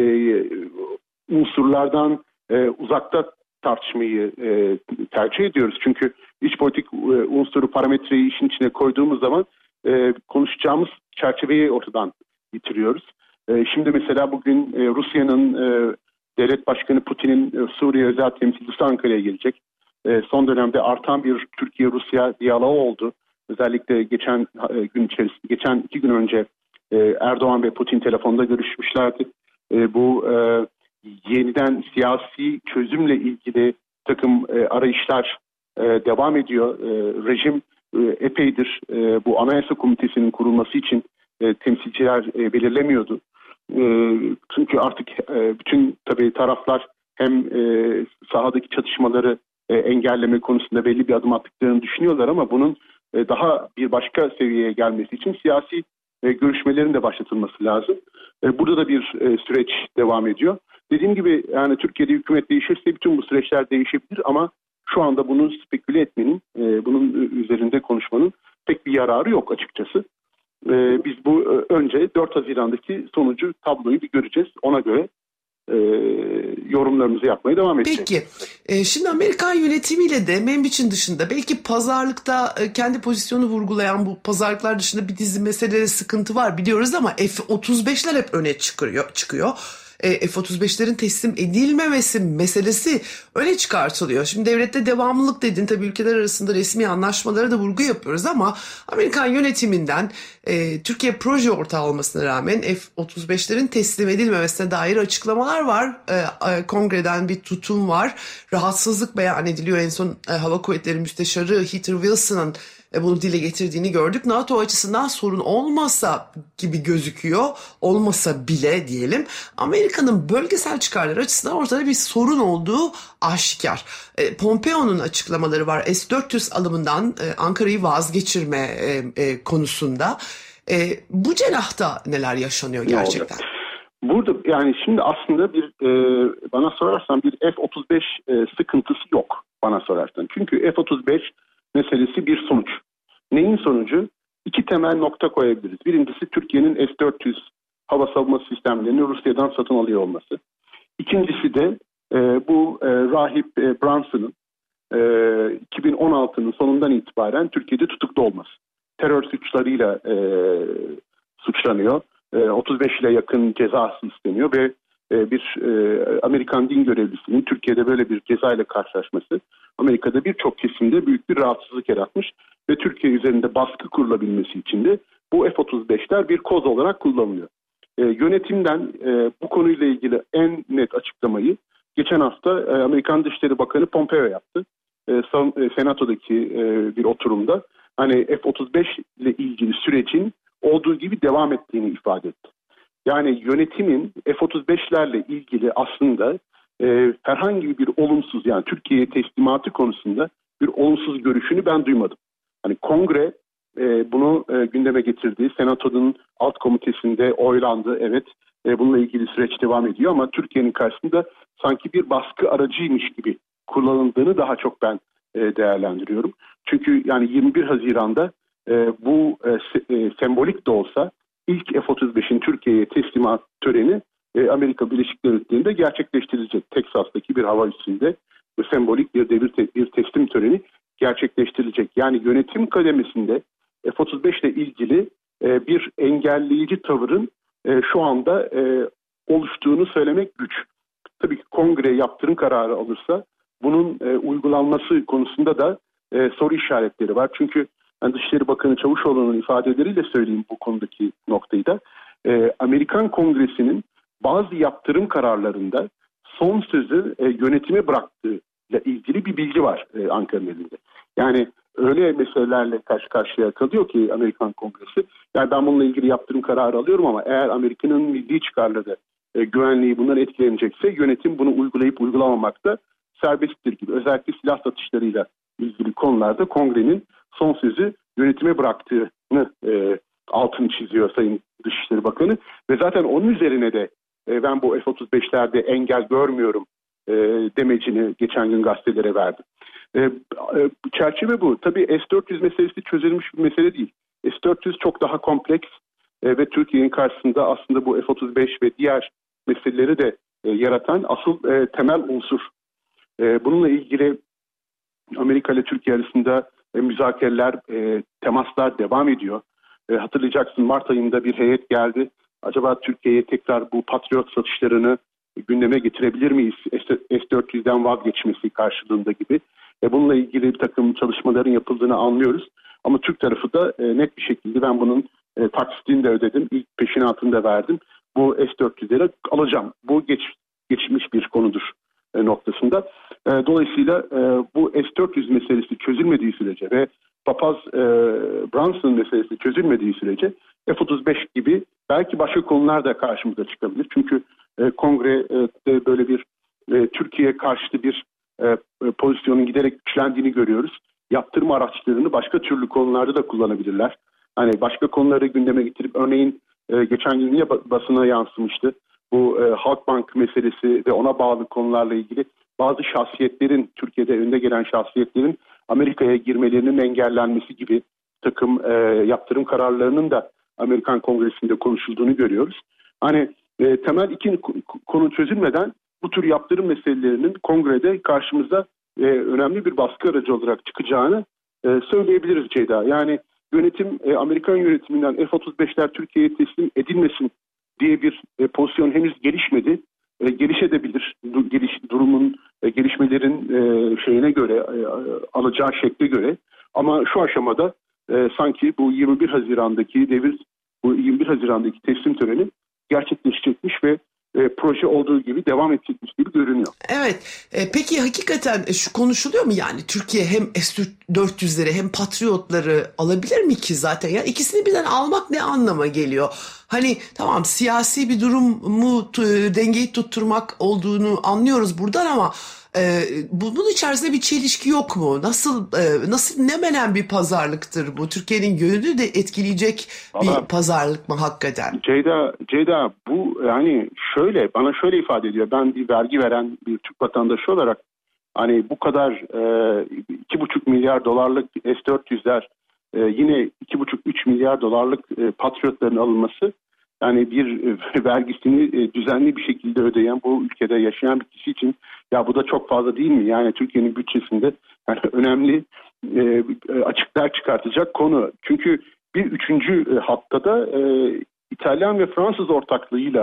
unsurlardan e, uzakta tartışmayı e, tercih ediyoruz. Çünkü iç politik e, unsuru parametreyi işin içine koyduğumuz zaman e, konuşacağımız çerçeveyi ortadan bitiriyoruz. E, şimdi mesela bugün e, Rusya'nın e, Devlet Başkanı Putin'in e, Suriye özel temsilcisi Ankara'ya gelecek. E, son dönemde artan bir Türkiye-Rusya diyaloğu oldu. Özellikle geçen e, gün içerisinde, geçen iki gün önce e, Erdoğan ve Putin telefonda görüşmüşlerdi. E, bu e, yeniden siyasi çözümle ilgili takım e, arayışlar e, devam ediyor. E, rejim e, epeydir e, bu Anayasa Komitesi'nin kurulması için e, temsilciler e, belirlemiyordu. E, çünkü artık e, bütün tabii taraflar hem e, sahadaki çatışmaları e, engelleme konusunda belli bir adım attıklarını düşünüyorlar ama bunun e, daha bir başka seviyeye gelmesi için siyasi e, görüşmelerin de başlatılması lazım. E, burada da bir e, süreç devam ediyor. Dediğim gibi yani Türkiye'de hükümet değişirse bütün bu süreçler değişebilir ama şu anda bunu speküle etmenin, e, bunun üzerinde konuşmanın pek bir yararı yok açıkçası. E, biz bu e, önce dört Haziran'daki sonucu, tabloyu bir göreceğiz. Ona göre e, yorumlarımızı yapmaya devam edeceğiz.
Peki, e, şimdi Amerikan yönetimiyle de Membiç'in dışında belki pazarlıkta e, kendi pozisyonu vurgulayan bu pazarlıklar dışında bir dizi meselede sıkıntı var biliyoruz ama F otuz beşler hep öne çıkıyor. çıkıyor. F otuz beşlerin teslim edilmemesi meselesi öne çıkartılıyor. Şimdi devlette devamlılık dedin, tabii ülkeler arasında resmi anlaşmalara da vurgu yapıyoruz ama Amerikan yönetiminden e, Türkiye proje ortağı olmasına rağmen F otuz beşlerin teslim edilmemesine dair açıklamalar var. E, e, kongreden bir tutum var. Rahatsızlık beyan ediliyor. En son e, Hava Kuvvetleri Müsteşarı Heather Wilson'ın bunu dile getirdiğini gördük. NATO açısından sorun olmasa gibi gözüküyor. Olmasa bile diyelim. Amerika'nın bölgesel çıkarları açısından ortada bir sorun olduğu aşikar. E, Pompeo'nun açıklamaları var. S dört yüz alımından e, Ankara'yı vazgeçirme e, e, konusunda. E, bu cenahta neler yaşanıyor gerçekten?
Burada yani şimdi aslında bir e, bana sorarsan bir F otuz beş e, sıkıntısı yok bana sorarsan. Çünkü F otuz beş meselesi bir sonuç. Neyin sonucu? İki temel nokta koyabiliriz. Birincisi Türkiye'nin S dört yüz hava savunma sistemlerini Rusya'dan satın alıyor olması. İkincisi de e, bu e, rahip e, Brunson'ın e, iki bin on altının sonundan itibaren Türkiye'de tutuklu olması. Terör suçlarıyla e, suçlanıyor. E, otuz beş ile yakın cezası isteniyor ve e, bir e, Amerikan din görevlisinin Türkiye'de böyle bir ceza ile karşılaşması Amerika'da birçok kesimde büyük bir rahatsızlık yaratmış ve Türkiye üzerinde baskı kurulabilmesi için de bu F otuz beşler bir koz olarak kullanılıyor. E, yönetimden e, bu konuyla ilgili en net açıklamayı geçen hafta e, Amerikan Dışişleri Bakanı Pompeo yaptı. E, son, e, Senato'daki e, bir oturumda hani F otuz beş ile ilgili sürecin olduğu gibi devam ettiğini ifade etti. Yani yönetimin F otuz beşlerle ilgili aslında e, herhangi bir olumsuz, yani Türkiye'ye teslimatı konusunda bir olumsuz görüşünü ben duymadım. Hani kongre e, bunu e, gündeme getirdi. Senato'nun alt komitesinde oylandı. Evet, e, bununla ilgili süreç devam ediyor ama Türkiye'nin karşısında sanki bir baskı aracıymış gibi kullanıldığını daha çok ben e, değerlendiriyorum. Çünkü yani yirmi bir Haziran'da e, bu e, se, e, sembolik de olsa ilk F otuz beşin Türkiye'ye teslimat töreni e, Amerika Birleşik Devletleri'nde gerçekleştirilecek. Teksas'taki bir hava üssünde bu sembolik bir devir te, bir teslim töreni gerçekleştirilecek. Yani yönetim kademesinde F otuz beş ile ilgili e, bir engelleyici tavırın e, şu anda e, oluştuğunu söylemek güç. Tabii ki kongre yaptırım kararı alırsa bunun e, uygulanması konusunda da e, soru işaretleri var. Çünkü yani Dışişleri Bakanı Çavuşoğlu'nun ifadeleriyle söyleyeyim bu konudaki noktayı da. E, Amerikan Kongresi'nin bazı yaptırım kararlarında son sözü e, yönetime bıraktığıyla ilgili bir bilgi var e, Ankara'nın elinde. Yani öyle meselelerle karşı karşıya kalıyor ki Amerikan Kongresi. Yani ben bununla ilgili yaptırım kararı alıyorum ama eğer Amerika'nın milli çıkarları, e, güvenliği bundan etkilenecekse yönetim bunu uygulayıp uygulamamakta serbesttir gibi. Özellikle silah satışlarıyla ilgili konularda kongrenin son sözü yönetime bıraktığını e, altını çiziyor Sayın Dışişleri Bakanı. Ve zaten onun üzerine de e, ben bu F otuz beşlerde engel görmüyorum e, demecini geçen gün gazetelere verdi. E, e, çerçeve bu. Tabii S dört yüz meselesi çözülmüş bir mesele değil. S dört yüz çok daha kompleks e, ve Türkiye'nin karşısında aslında bu F otuz beş ve diğer meseleleri de e, yaratan asıl e, temel unsur. E, bununla ilgili Amerika ile Türkiye arasında e, müzakereler, e, temaslar devam ediyor. E, hatırlayacaksın Mart ayında bir heyet geldi. Acaba Türkiye'ye tekrar bu Patriot satışlarını gündeme getirebilir miyiz? S dört yüzden vazgeçmesi karşılığında gibi. E, bununla ilgili bir takım çalışmaların yapıldığını anlıyoruz. Ama Türk tarafı da e, net bir şekilde ben bunun e, taksitini de ödedim. İlk peşinatını da verdim. Bu S dört yüzleri alacağım. Bu geç, geçmiş bir konudur e, noktasında. E, dolayısıyla e, bu S dört yüz meselesi çözülmediği sürece ve Papaz e, Brunson meselesi çözülmediği sürece F otuz beş gibi belki başka konular da karşımıza çıkabilir. Çünkü e, kongrede böyle bir e, Türkiye karşıtı bir e, pozisyonun giderek güçlendiğini görüyoruz. Yaptırım araçlarını başka türlü konularda da kullanabilirler. Hani başka konuları gündeme getirip örneğin e, geçen gün yine basına yansımıştı. Bu e, Halkbank meselesi ve ona bağlı konularla ilgili bazı şahsiyetlerin, Türkiye'de önde gelen şahsiyetlerin Amerika'ya girmelerinin engellenmesi gibi takım e, yaptırım kararlarının da Amerikan Kongresi'nde konuşulduğunu görüyoruz. Hani e, temel iki konu çözülmeden bu tür yaptırım meselelerinin kongrede karşımıza e, önemli bir baskı aracı olarak çıkacağını e, söyleyebiliriz Ceyda. Yani yönetim, e, Amerikan yönetiminden F otuz beşler Türkiye'ye teslim edilmesin diye bir e, pozisyon henüz gelişmedi. E, gelişebilir. Du, geliş, durumun, e, gelişmelerin e, şeyine göre, e, alacağı şekle göre. Ama şu aşamada e, sanki bu yirmi bir Haziran'daki devir, bu yirmi bir Haziran'daki teslim töreni gerçekleşecekmiş ve e, proje olduğu gibi devam edecekmiş gibi görünüyor.
Evet. E, peki hakikaten şu konuşuluyor mu yani Türkiye hem S dört yüzleri hem Patriotları alabilir mi ki zaten? Yani ikisini birden almak ne anlama geliyor? Hani tamam siyasi bir durumu t- dengeyi tutturmak olduğunu anlıyoruz buradan ama e, bunun içerisinde bir çelişki yok mu? Nasıl e, nasıl ne menen bir pazarlıktır bu? Türkiye'nin yönünü de etkileyecek bir Vallahi, pazarlık mı hakikaten?
Ceyda, Ceyda bu yani şöyle bana şöyle ifade ediyor. Ben bir vergi veren bir Türk vatandaşı olarak hani bu kadar e, iki buçuk milyar dolarlık S dört yüzler e, yine iki buçuk üç milyar dolarlık e, Patriotların alınması yani bir e, vergisini e, düzenli bir şekilde ödeyen bu ülkede yaşayan bir kişi için ya bu da çok fazla değil mi? Yani Türkiye'nin bütçesinde yani önemli e, açıklar çıkartacak konu. Çünkü bir üçüncü e, hatta da e, İtalyan ve Fransız ortaklığıyla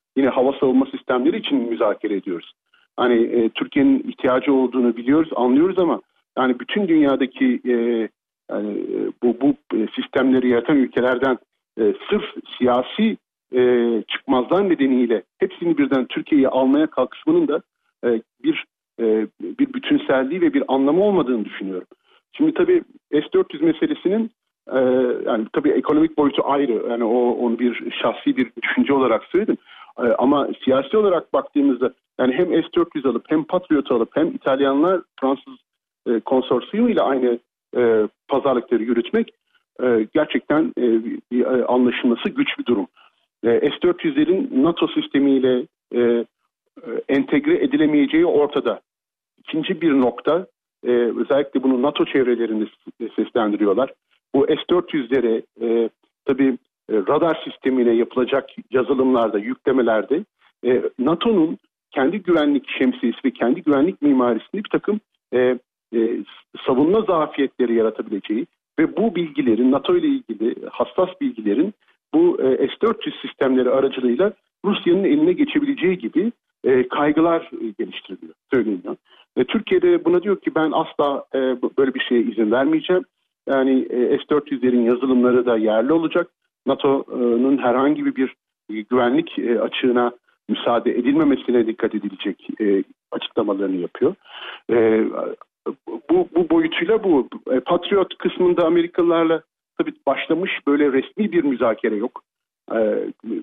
yine hava savunma sistemleri için müzakere ediyoruz. Hani e, Türkiye'nin ihtiyacı olduğunu biliyoruz, anlıyoruz ama yani bütün dünyadaki e, yani, e, bu, bu sistemleri yaratan ülkelerden e, sırf siyasi e, çıkmazlar nedeniyle hepsini birden Türkiye'ye almaya kalkışmanın da e, bir e, bir bütünselliği ve bir anlamı olmadığını düşünüyorum. Şimdi tabii S dört yüz meselesinin e, yani tabii ekonomik boyutu ayrı. Yani o onu bir şahsi bir düşünce olarak söyledim. E, ama siyasi olarak baktığımızda yani hem S dört yüz alıp hem Patriot alıp hem İtalyanlar Fransız e, konsorsiyumu ile aynı e, pazarlıkları yürütmek e, gerçekten e, bir, e, anlaşılması güç bir durum. E, S dört yüzlerin NATO sistemiyle e, e, entegre edilemeyeceği ortada. İkinci bir nokta, e, özellikle bunu NATO çevrelerinde seslendiriyorlar. Bu S dört yüzlere e, tabii e, radar sistemiyle yapılacak yazılımlarda, yüklemelerde e, NATO'nun kendi güvenlik şemsiyesi ve kendi güvenlik mimarisinde bir takım e, e, savunma zafiyetleri yaratabileceği ve bu bilgilerin, NATO ile ilgili hassas bilgilerin bu e, S dört yüz sistemleri aracılığıyla Rusya'nın eline geçebileceği gibi e, kaygılar e, geliştiriliyor, söyleniyor. E, Türkiye'de buna diyor ki ben asla e, böyle bir şeye izin vermeyeceğim. Yani e, S dört yüzlerin yazılımları da yerli olacak. NATO'nun herhangi bir güvenlik e, açığına müsaade edilmemesine dikkat edilecek e, açıklamalarını yapıyor. E, bu, bu boyutuyla bu. E, Patriot kısmında Amerikalılarla tabii başlamış böyle resmi bir müzakere yok. E,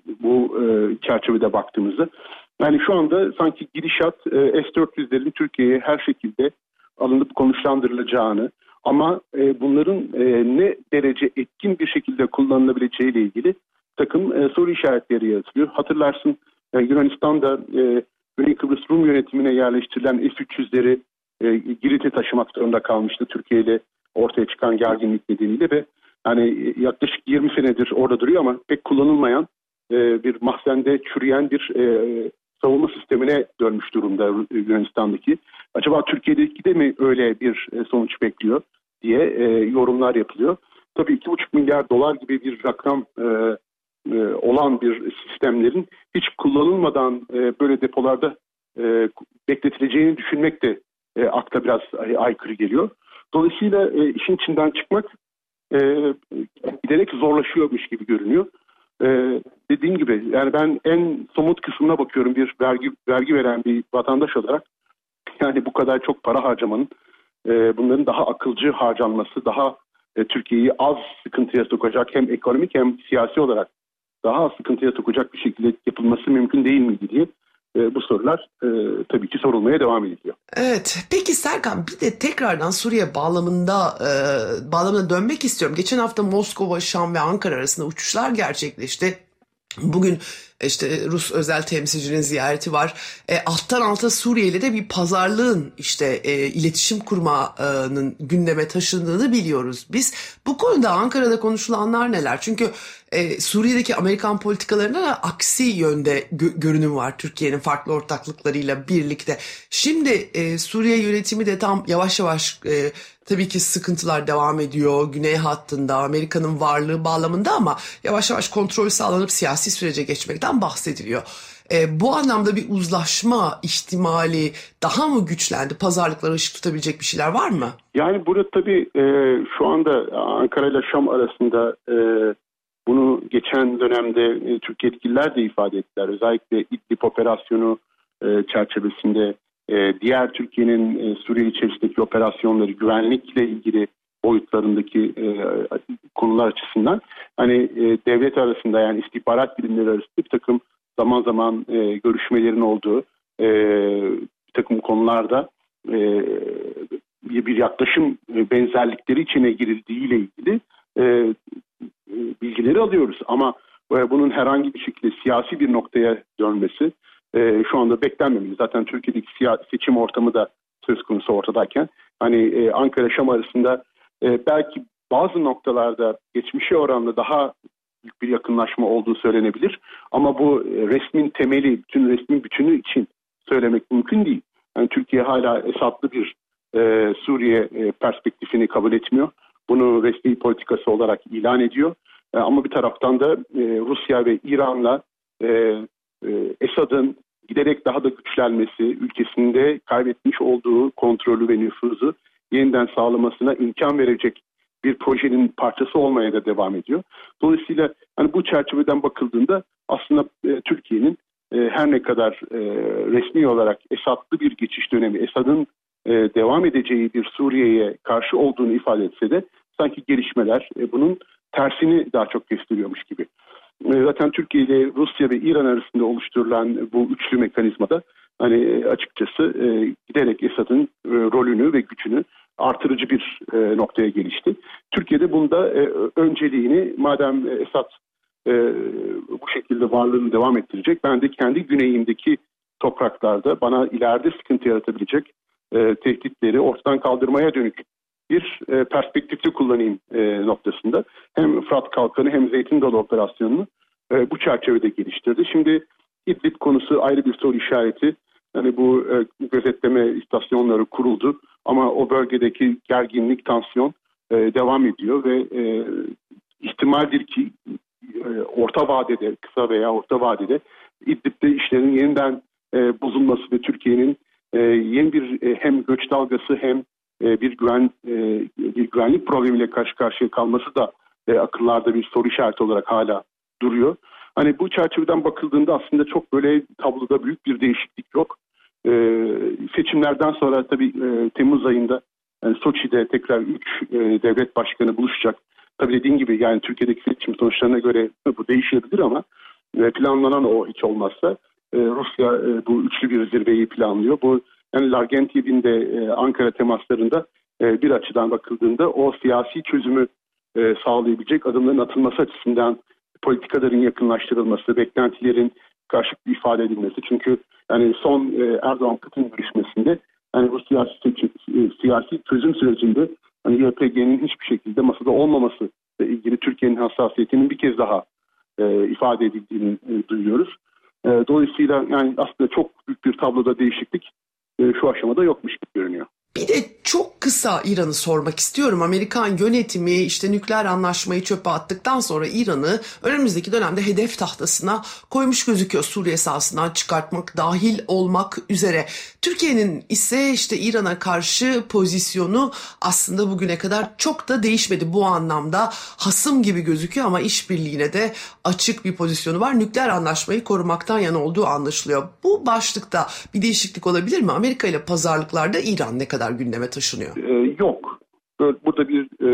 bu e, çerçevede baktığımızda. Yani şu anda sanki gidişat e, S dört yüzlerin Türkiye'ye her şekilde alınıp konuşlandırılacağını ama e, bunların e, ne derece etkin bir şekilde kullanılabileceği ile ilgili takım e, soru işaretleri yaratılıyor. Hatırlarsın e, Yunanistan'da e, Güney Kıbrıs Rum yönetimine yerleştirilen S üç yüzleri e, Girit'e taşımak zorunda kalmıştı Türkiye ile ortaya çıkan gerginlik nedeniyle ve yani yaklaşık yirmi senedir orada duruyor ama pek kullanılmayan e, bir mahzende çürüyen bir e, savunma sistemine dönmüş durumda Yunanistan'daki. Acaba Türkiye'deki de mi öyle bir sonuç bekliyor diye e, yorumlar yapılıyor. Tabii iki buçuk milyar dolar gibi bir rakam e, e, olan bir sistemlerin hiç kullanılmadan e, böyle depolarda e, bekletileceğini düşünmek de e, akla biraz e, aykırı geliyor. Dolayısıyla e, işin içinden çıkmak e, giderek zorlaşıyormuş gibi görünüyor. Ee, dediğim gibi yani ben en somut kısmına bakıyorum bir vergi vergi veren bir vatandaş olarak yani bu kadar çok para harcamanın e, bunların daha akılcı harcanması daha e, Türkiye'yi az sıkıntıya sokacak hem ekonomik hem siyasi olarak daha az sıkıntıya sokacak bir şekilde yapılması mümkün değil miydi diye e, bu sorular e, tabii ki sorulmaya devam ediliyor.
Evet. Peki Serkan bir de tekrardan Suriye bağlamında e, bağlamına dönmek istiyorum. Geçen hafta Moskova, Şam ve Ankara arasında uçuşlar gerçekleşti. Bugün işte Rus özel temsilcinin ziyareti var. E, alttan alta Suriye ile de bir pazarlığın işte e, iletişim kurmanın gündeme taşındığını biliyoruz biz. Bu konuda Ankara'da konuşulanlar neler? Çünkü e, Suriye'deki Amerikan politikalarına da aksi yönde gö- görünüm var Türkiye'nin farklı ortaklıklarıyla birlikte. Şimdi e, Suriye yönetimi de tam yavaş yavaş e, tabii ki sıkıntılar devam ediyor güney hattında Amerika'nın varlığı bağlamında ama yavaş yavaş kontrol sağlanıp siyasi sürece geçmekten bahsediliyor. E, bu anlamda bir uzlaşma ihtimali daha mı güçlendi? Pazarlıklara ışık tutabilecek bir şeyler var mı? Yani
burada tabii e, şu anda Ankara ile Şam arasında e, bunu geçen dönemde e, Türk yetkililer de ifade ettiler. Özellikle İdlib operasyonu e, çerçevesinde e, diğer Türkiye'nin e, Suriye içerisindeki operasyonları güvenlikle ilgili boyutlarındaki e, konular açısından hani e, devlet arasında yani istihbarat birimleri arasında bir takım zaman zaman e, görüşmelerin olduğu e, bir takım konularda e, bir yaklaşım e, benzerlikleri içine girildiğiyle ilgili e, bilgileri alıyoruz. Ama e, bunun herhangi bir şekilde siyasi bir noktaya dönmesi e, şu anda beklenmemeli. Zaten Türkiye'deki siyasi seçim ortamı da söz konusu ortadayken hani e, Ankara-Şam arasında e, belki bazı noktalarda geçmişe oranla daha büyük bir yakınlaşma olduğu söylenebilir. Ama bu e, resmin temeli, bütün resmin bütünü için söylemek mümkün değil. Yani Türkiye hala Esad'lı bir e, Suriye e, perspektifini kabul etmiyor. Bunu resmi politikası olarak ilan ediyor. E, ama bir taraftan da e, Rusya ve İran'la e, e, Esad'ın giderek daha da güçlenmesi, ülkesinde kaybetmiş olduğu kontrolü ve nüfuzu yeniden sağlamasına imkan verecek bir projenin parçası olmaya da devam ediyor. Dolayısıyla hani bu çerçeveden bakıldığında aslında e, Türkiye'nin e, her ne kadar e, resmi olarak Esad'lı bir geçiş dönemi, Esad'ın e, devam edeceği bir Suriye'ye karşı olduğunu ifade etse de sanki gelişmeler e, bunun tersini daha çok gösteriyormuş gibi. E, zaten Türkiye ile Rusya ve İran arasında oluşturulan bu üçlü mekanizmada hani açıkçası e, giderek Esad'ın e, rolünü ve gücünü artırıcı bir e, noktaya gelişti. Türkiye'de bunda e, önceliğini madem Esad e, bu şekilde varlığını devam ettirecek, ben de kendi güneyimdeki topraklarda bana ileride sıkıntı yaratabilecek e, tehditleri ortadan kaldırmaya dönük bir e, perspektifte kullanayım e, noktasında. Hem Fırat Kalkanı hem Zeytin Dalı operasyonunu e, bu çerçevede geliştirdi. Şimdi İdlib konusu ayrı bir soru işareti. Yani bu e, gözetleme istasyonları kuruldu ama o bölgedeki gerginlik, tansiyon e, devam ediyor ve e, ihtimaldir ki e, orta vadede, kısa veya orta vadede İdlib'de işlerin yeniden e, bozulması ve Türkiye'nin e, yeni bir e, hem göç dalgası hem e, bir güven e, bir güvenlik problemiyle karşı karşıya kalması da e, akıllarda bir soru işareti olarak hala duruyor. Hani bu çerçeveden bakıldığında aslında çok böyle tabloda büyük bir değişiklik yok. Ee, seçimlerden sonra tabii e, Temmuz ayında yani Soçi'de tekrar üç e, devlet başkanı buluşacak. Tabii dediğin gibi yani Türkiye'deki seçim sonuçlarına göre bu değişebilir ama e, planlanan o hiç olmazsa e, Rusya e, bu üçlü bir zirveyi planlıyor. Bu yani Largentiyev'in de e, Ankara temaslarında e, bir açıdan bakıldığında o siyasi çözümü e, sağlayabilecek adımların atılması açısından politikaların yakınlaştırılması, beklentilerin karşılıklı ifade edilmesi. Çünkü yani son e, Erdoğan-Putin görüşmesinde yani bu siyasi, e, siyasi çözüm sürecinde hani Y P G'nin hiçbir şekilde masada olmaması ile ilgili Türkiye'nin hassasiyetinin bir kez daha e, ifade edildiğini e, duyuyoruz. E, dolayısıyla yani aslında çok büyük bir tabloda değişiklik e, şu aşamada yokmuş gibi görünüyor.
Bir de çok kısa İran'ı sormak istiyorum. Amerikan yönetimi işte nükleer anlaşmayı çöpe attıktan sonra İran'ı önümüzdeki dönemde hedef tahtasına koymuş gözüküyor. Suriye sahasından çıkartmak dahil olmak üzere. Türkiye'nin ise işte İran'a karşı pozisyonu aslında bugüne kadar çok da değişmedi. Bu anlamda hasım gibi gözüküyor ama işbirliğine de açık bir pozisyonu var. Nükleer anlaşmayı korumaktan yana olduğu anlaşılıyor. Bu başlıkta bir değişiklik olabilir mi? Amerika ile pazarlıklarda İran ne kadar gündeme taşınıyor?
Ee, yok. Burada bir e,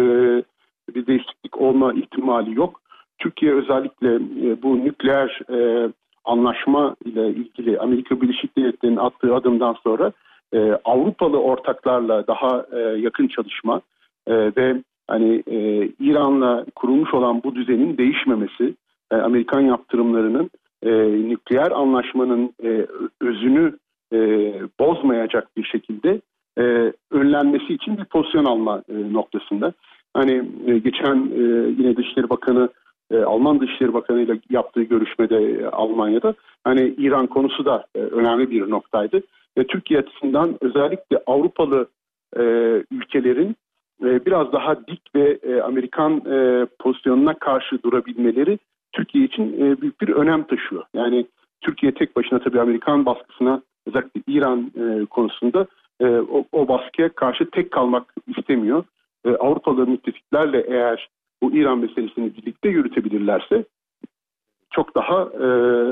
bir değişiklik olma ihtimali yok. Türkiye özellikle e, bu nükleer e, anlaşma ile ilgili Amerika Birleşik Devletleri'nin attığı adımdan sonra e, Avrupalı ortaklarla daha e, yakın çalışma e, ve hani e, İran'la kurulmuş olan bu düzenin değişmemesi, e, Amerikan yaptırımlarının e, nükleer anlaşmanın e, özünü e, bozmayacak bir şekilde e, önlenmesi için bir pozisyon alma e, noktasında. Hani e, geçen e, yine Dışişleri Bakanı e, Alman Dışişleri Bakanı ile yaptığı görüşmede e, Almanya'da hani İran konusu da e, önemli bir noktaydı. Ve Türkiye açısından özellikle Avrupalı e, ülkelerin e, biraz daha dik ve e, Amerikan e, pozisyonuna karşı durabilmeleri Türkiye için e, büyük bir önem taşıyor. Yani Türkiye tek başına tabii Amerikan baskısına özellikle İran e, konusunda e, o, o baskıya karşı tek kalmak istemiyor. E, Avrupalı müttefiklerle eğer bu İran meselesini birlikte yürütebilirlerse çok daha e,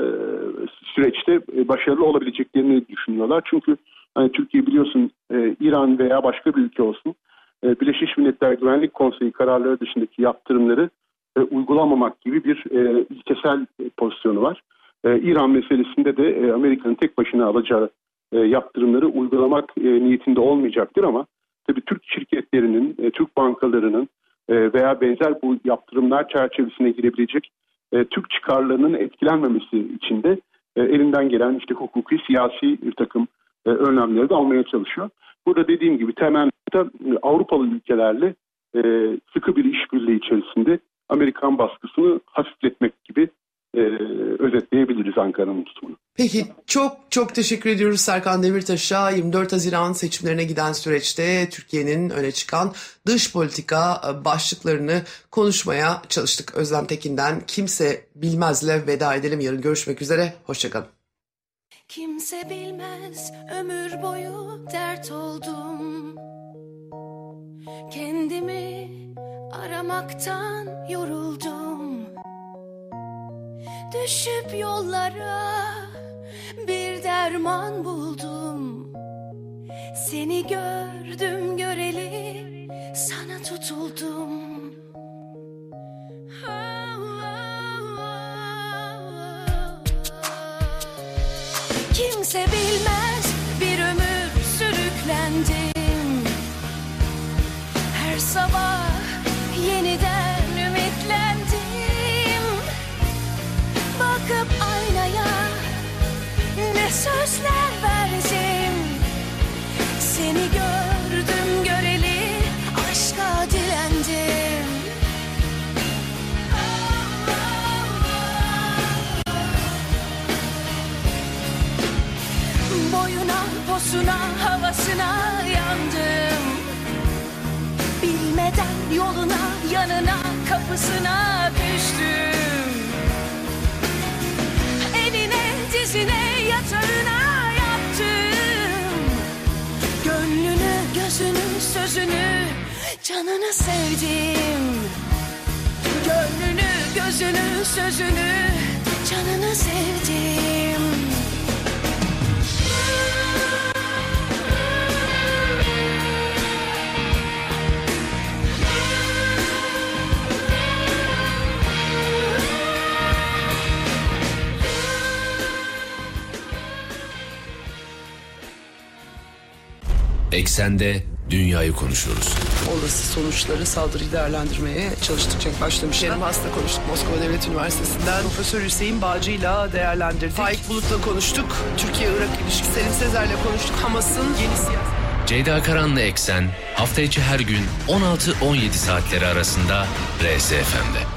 süreçte başarılı olabileceklerini düşünüyorlar. Çünkü hani Türkiye biliyorsun e, İran veya başka bir ülke olsun e, Birleşmiş Milletler Güvenlik Konseyi kararları dışındaki yaptırımları e, uygulamamak gibi bir e, ilkesel e, pozisyonu var. E, İran meselesinde de e, Amerika'nın tek başına alacağı e, yaptırımları uygulamak e, niyetinde olmayacaktır ama tabii Türk şirketlerinin, e, Türk bankalarının e, veya benzer bu yaptırımlar çerçevesine girebilecek e, Türk çıkarlarının etkilenmemesi için de e, elinden gelen işte hukuki, siyasi bir takım e, önlemleri de almaya çalışıyor. Burada dediğim gibi temelde e, Avrupalı ülkelerle e, sıkı bir işbirliği içerisinde Amerikan baskısını hafifletmek gibi e, özetleyebiliriz Ankara'nın tutumunu.
Peki çok çok teşekkür ediyoruz Serkan Demirtaş'a. yirmi dört Haziran seçimlerine giden süreçte Türkiye'nin öne çıkan dış politika başlıklarını konuşmaya çalıştık. Özlem Tekin'den Kimse Bilmez'le veda edelim. Yarın görüşmek üzere. Hoşçakalın.
Kimse bilmez ömür boyu dert oldum. Kendimi aramaktan yoruldum. Düşüp yollara bir derman buldum. Seni gördüm göreli sana tutuldum. Kimse bilmez bir ömür sürüklendim. Her sabah yeniden ümitlendim. Bakıp aynaya ne sözler verdim. Seni gördüm göreli aşka dilendim. Boyuna, posuna, havasına yandım. Bilmeden yoluna, yanına, kapısına düştüm. Eline, dizine, yatağına yattım. Gönlünü, gözünü, sözünü, canını sevdim. Gönlünü, gözünü, sözünü, canını sevdim.
Eksende dünyayı konuşuyoruz.
Olası sonuçları saldırıyı değerlendirmeye çalıştıkça başlamışlar. Kerim Has'la konuştuk Moskova Devlet Üniversitesi'nden. Profesör Hüseyin Bağcı'yla değerlendirdik. Faik Bulut'la konuştuk. Türkiye-Irak ilişkisi. Selim Sezer'le konuştuk. Hamas'ın yeni siyaset.
Ceyda Karan'la Eksen hafta içi her gün on altı on yedi saatleri arasında R S F M'de.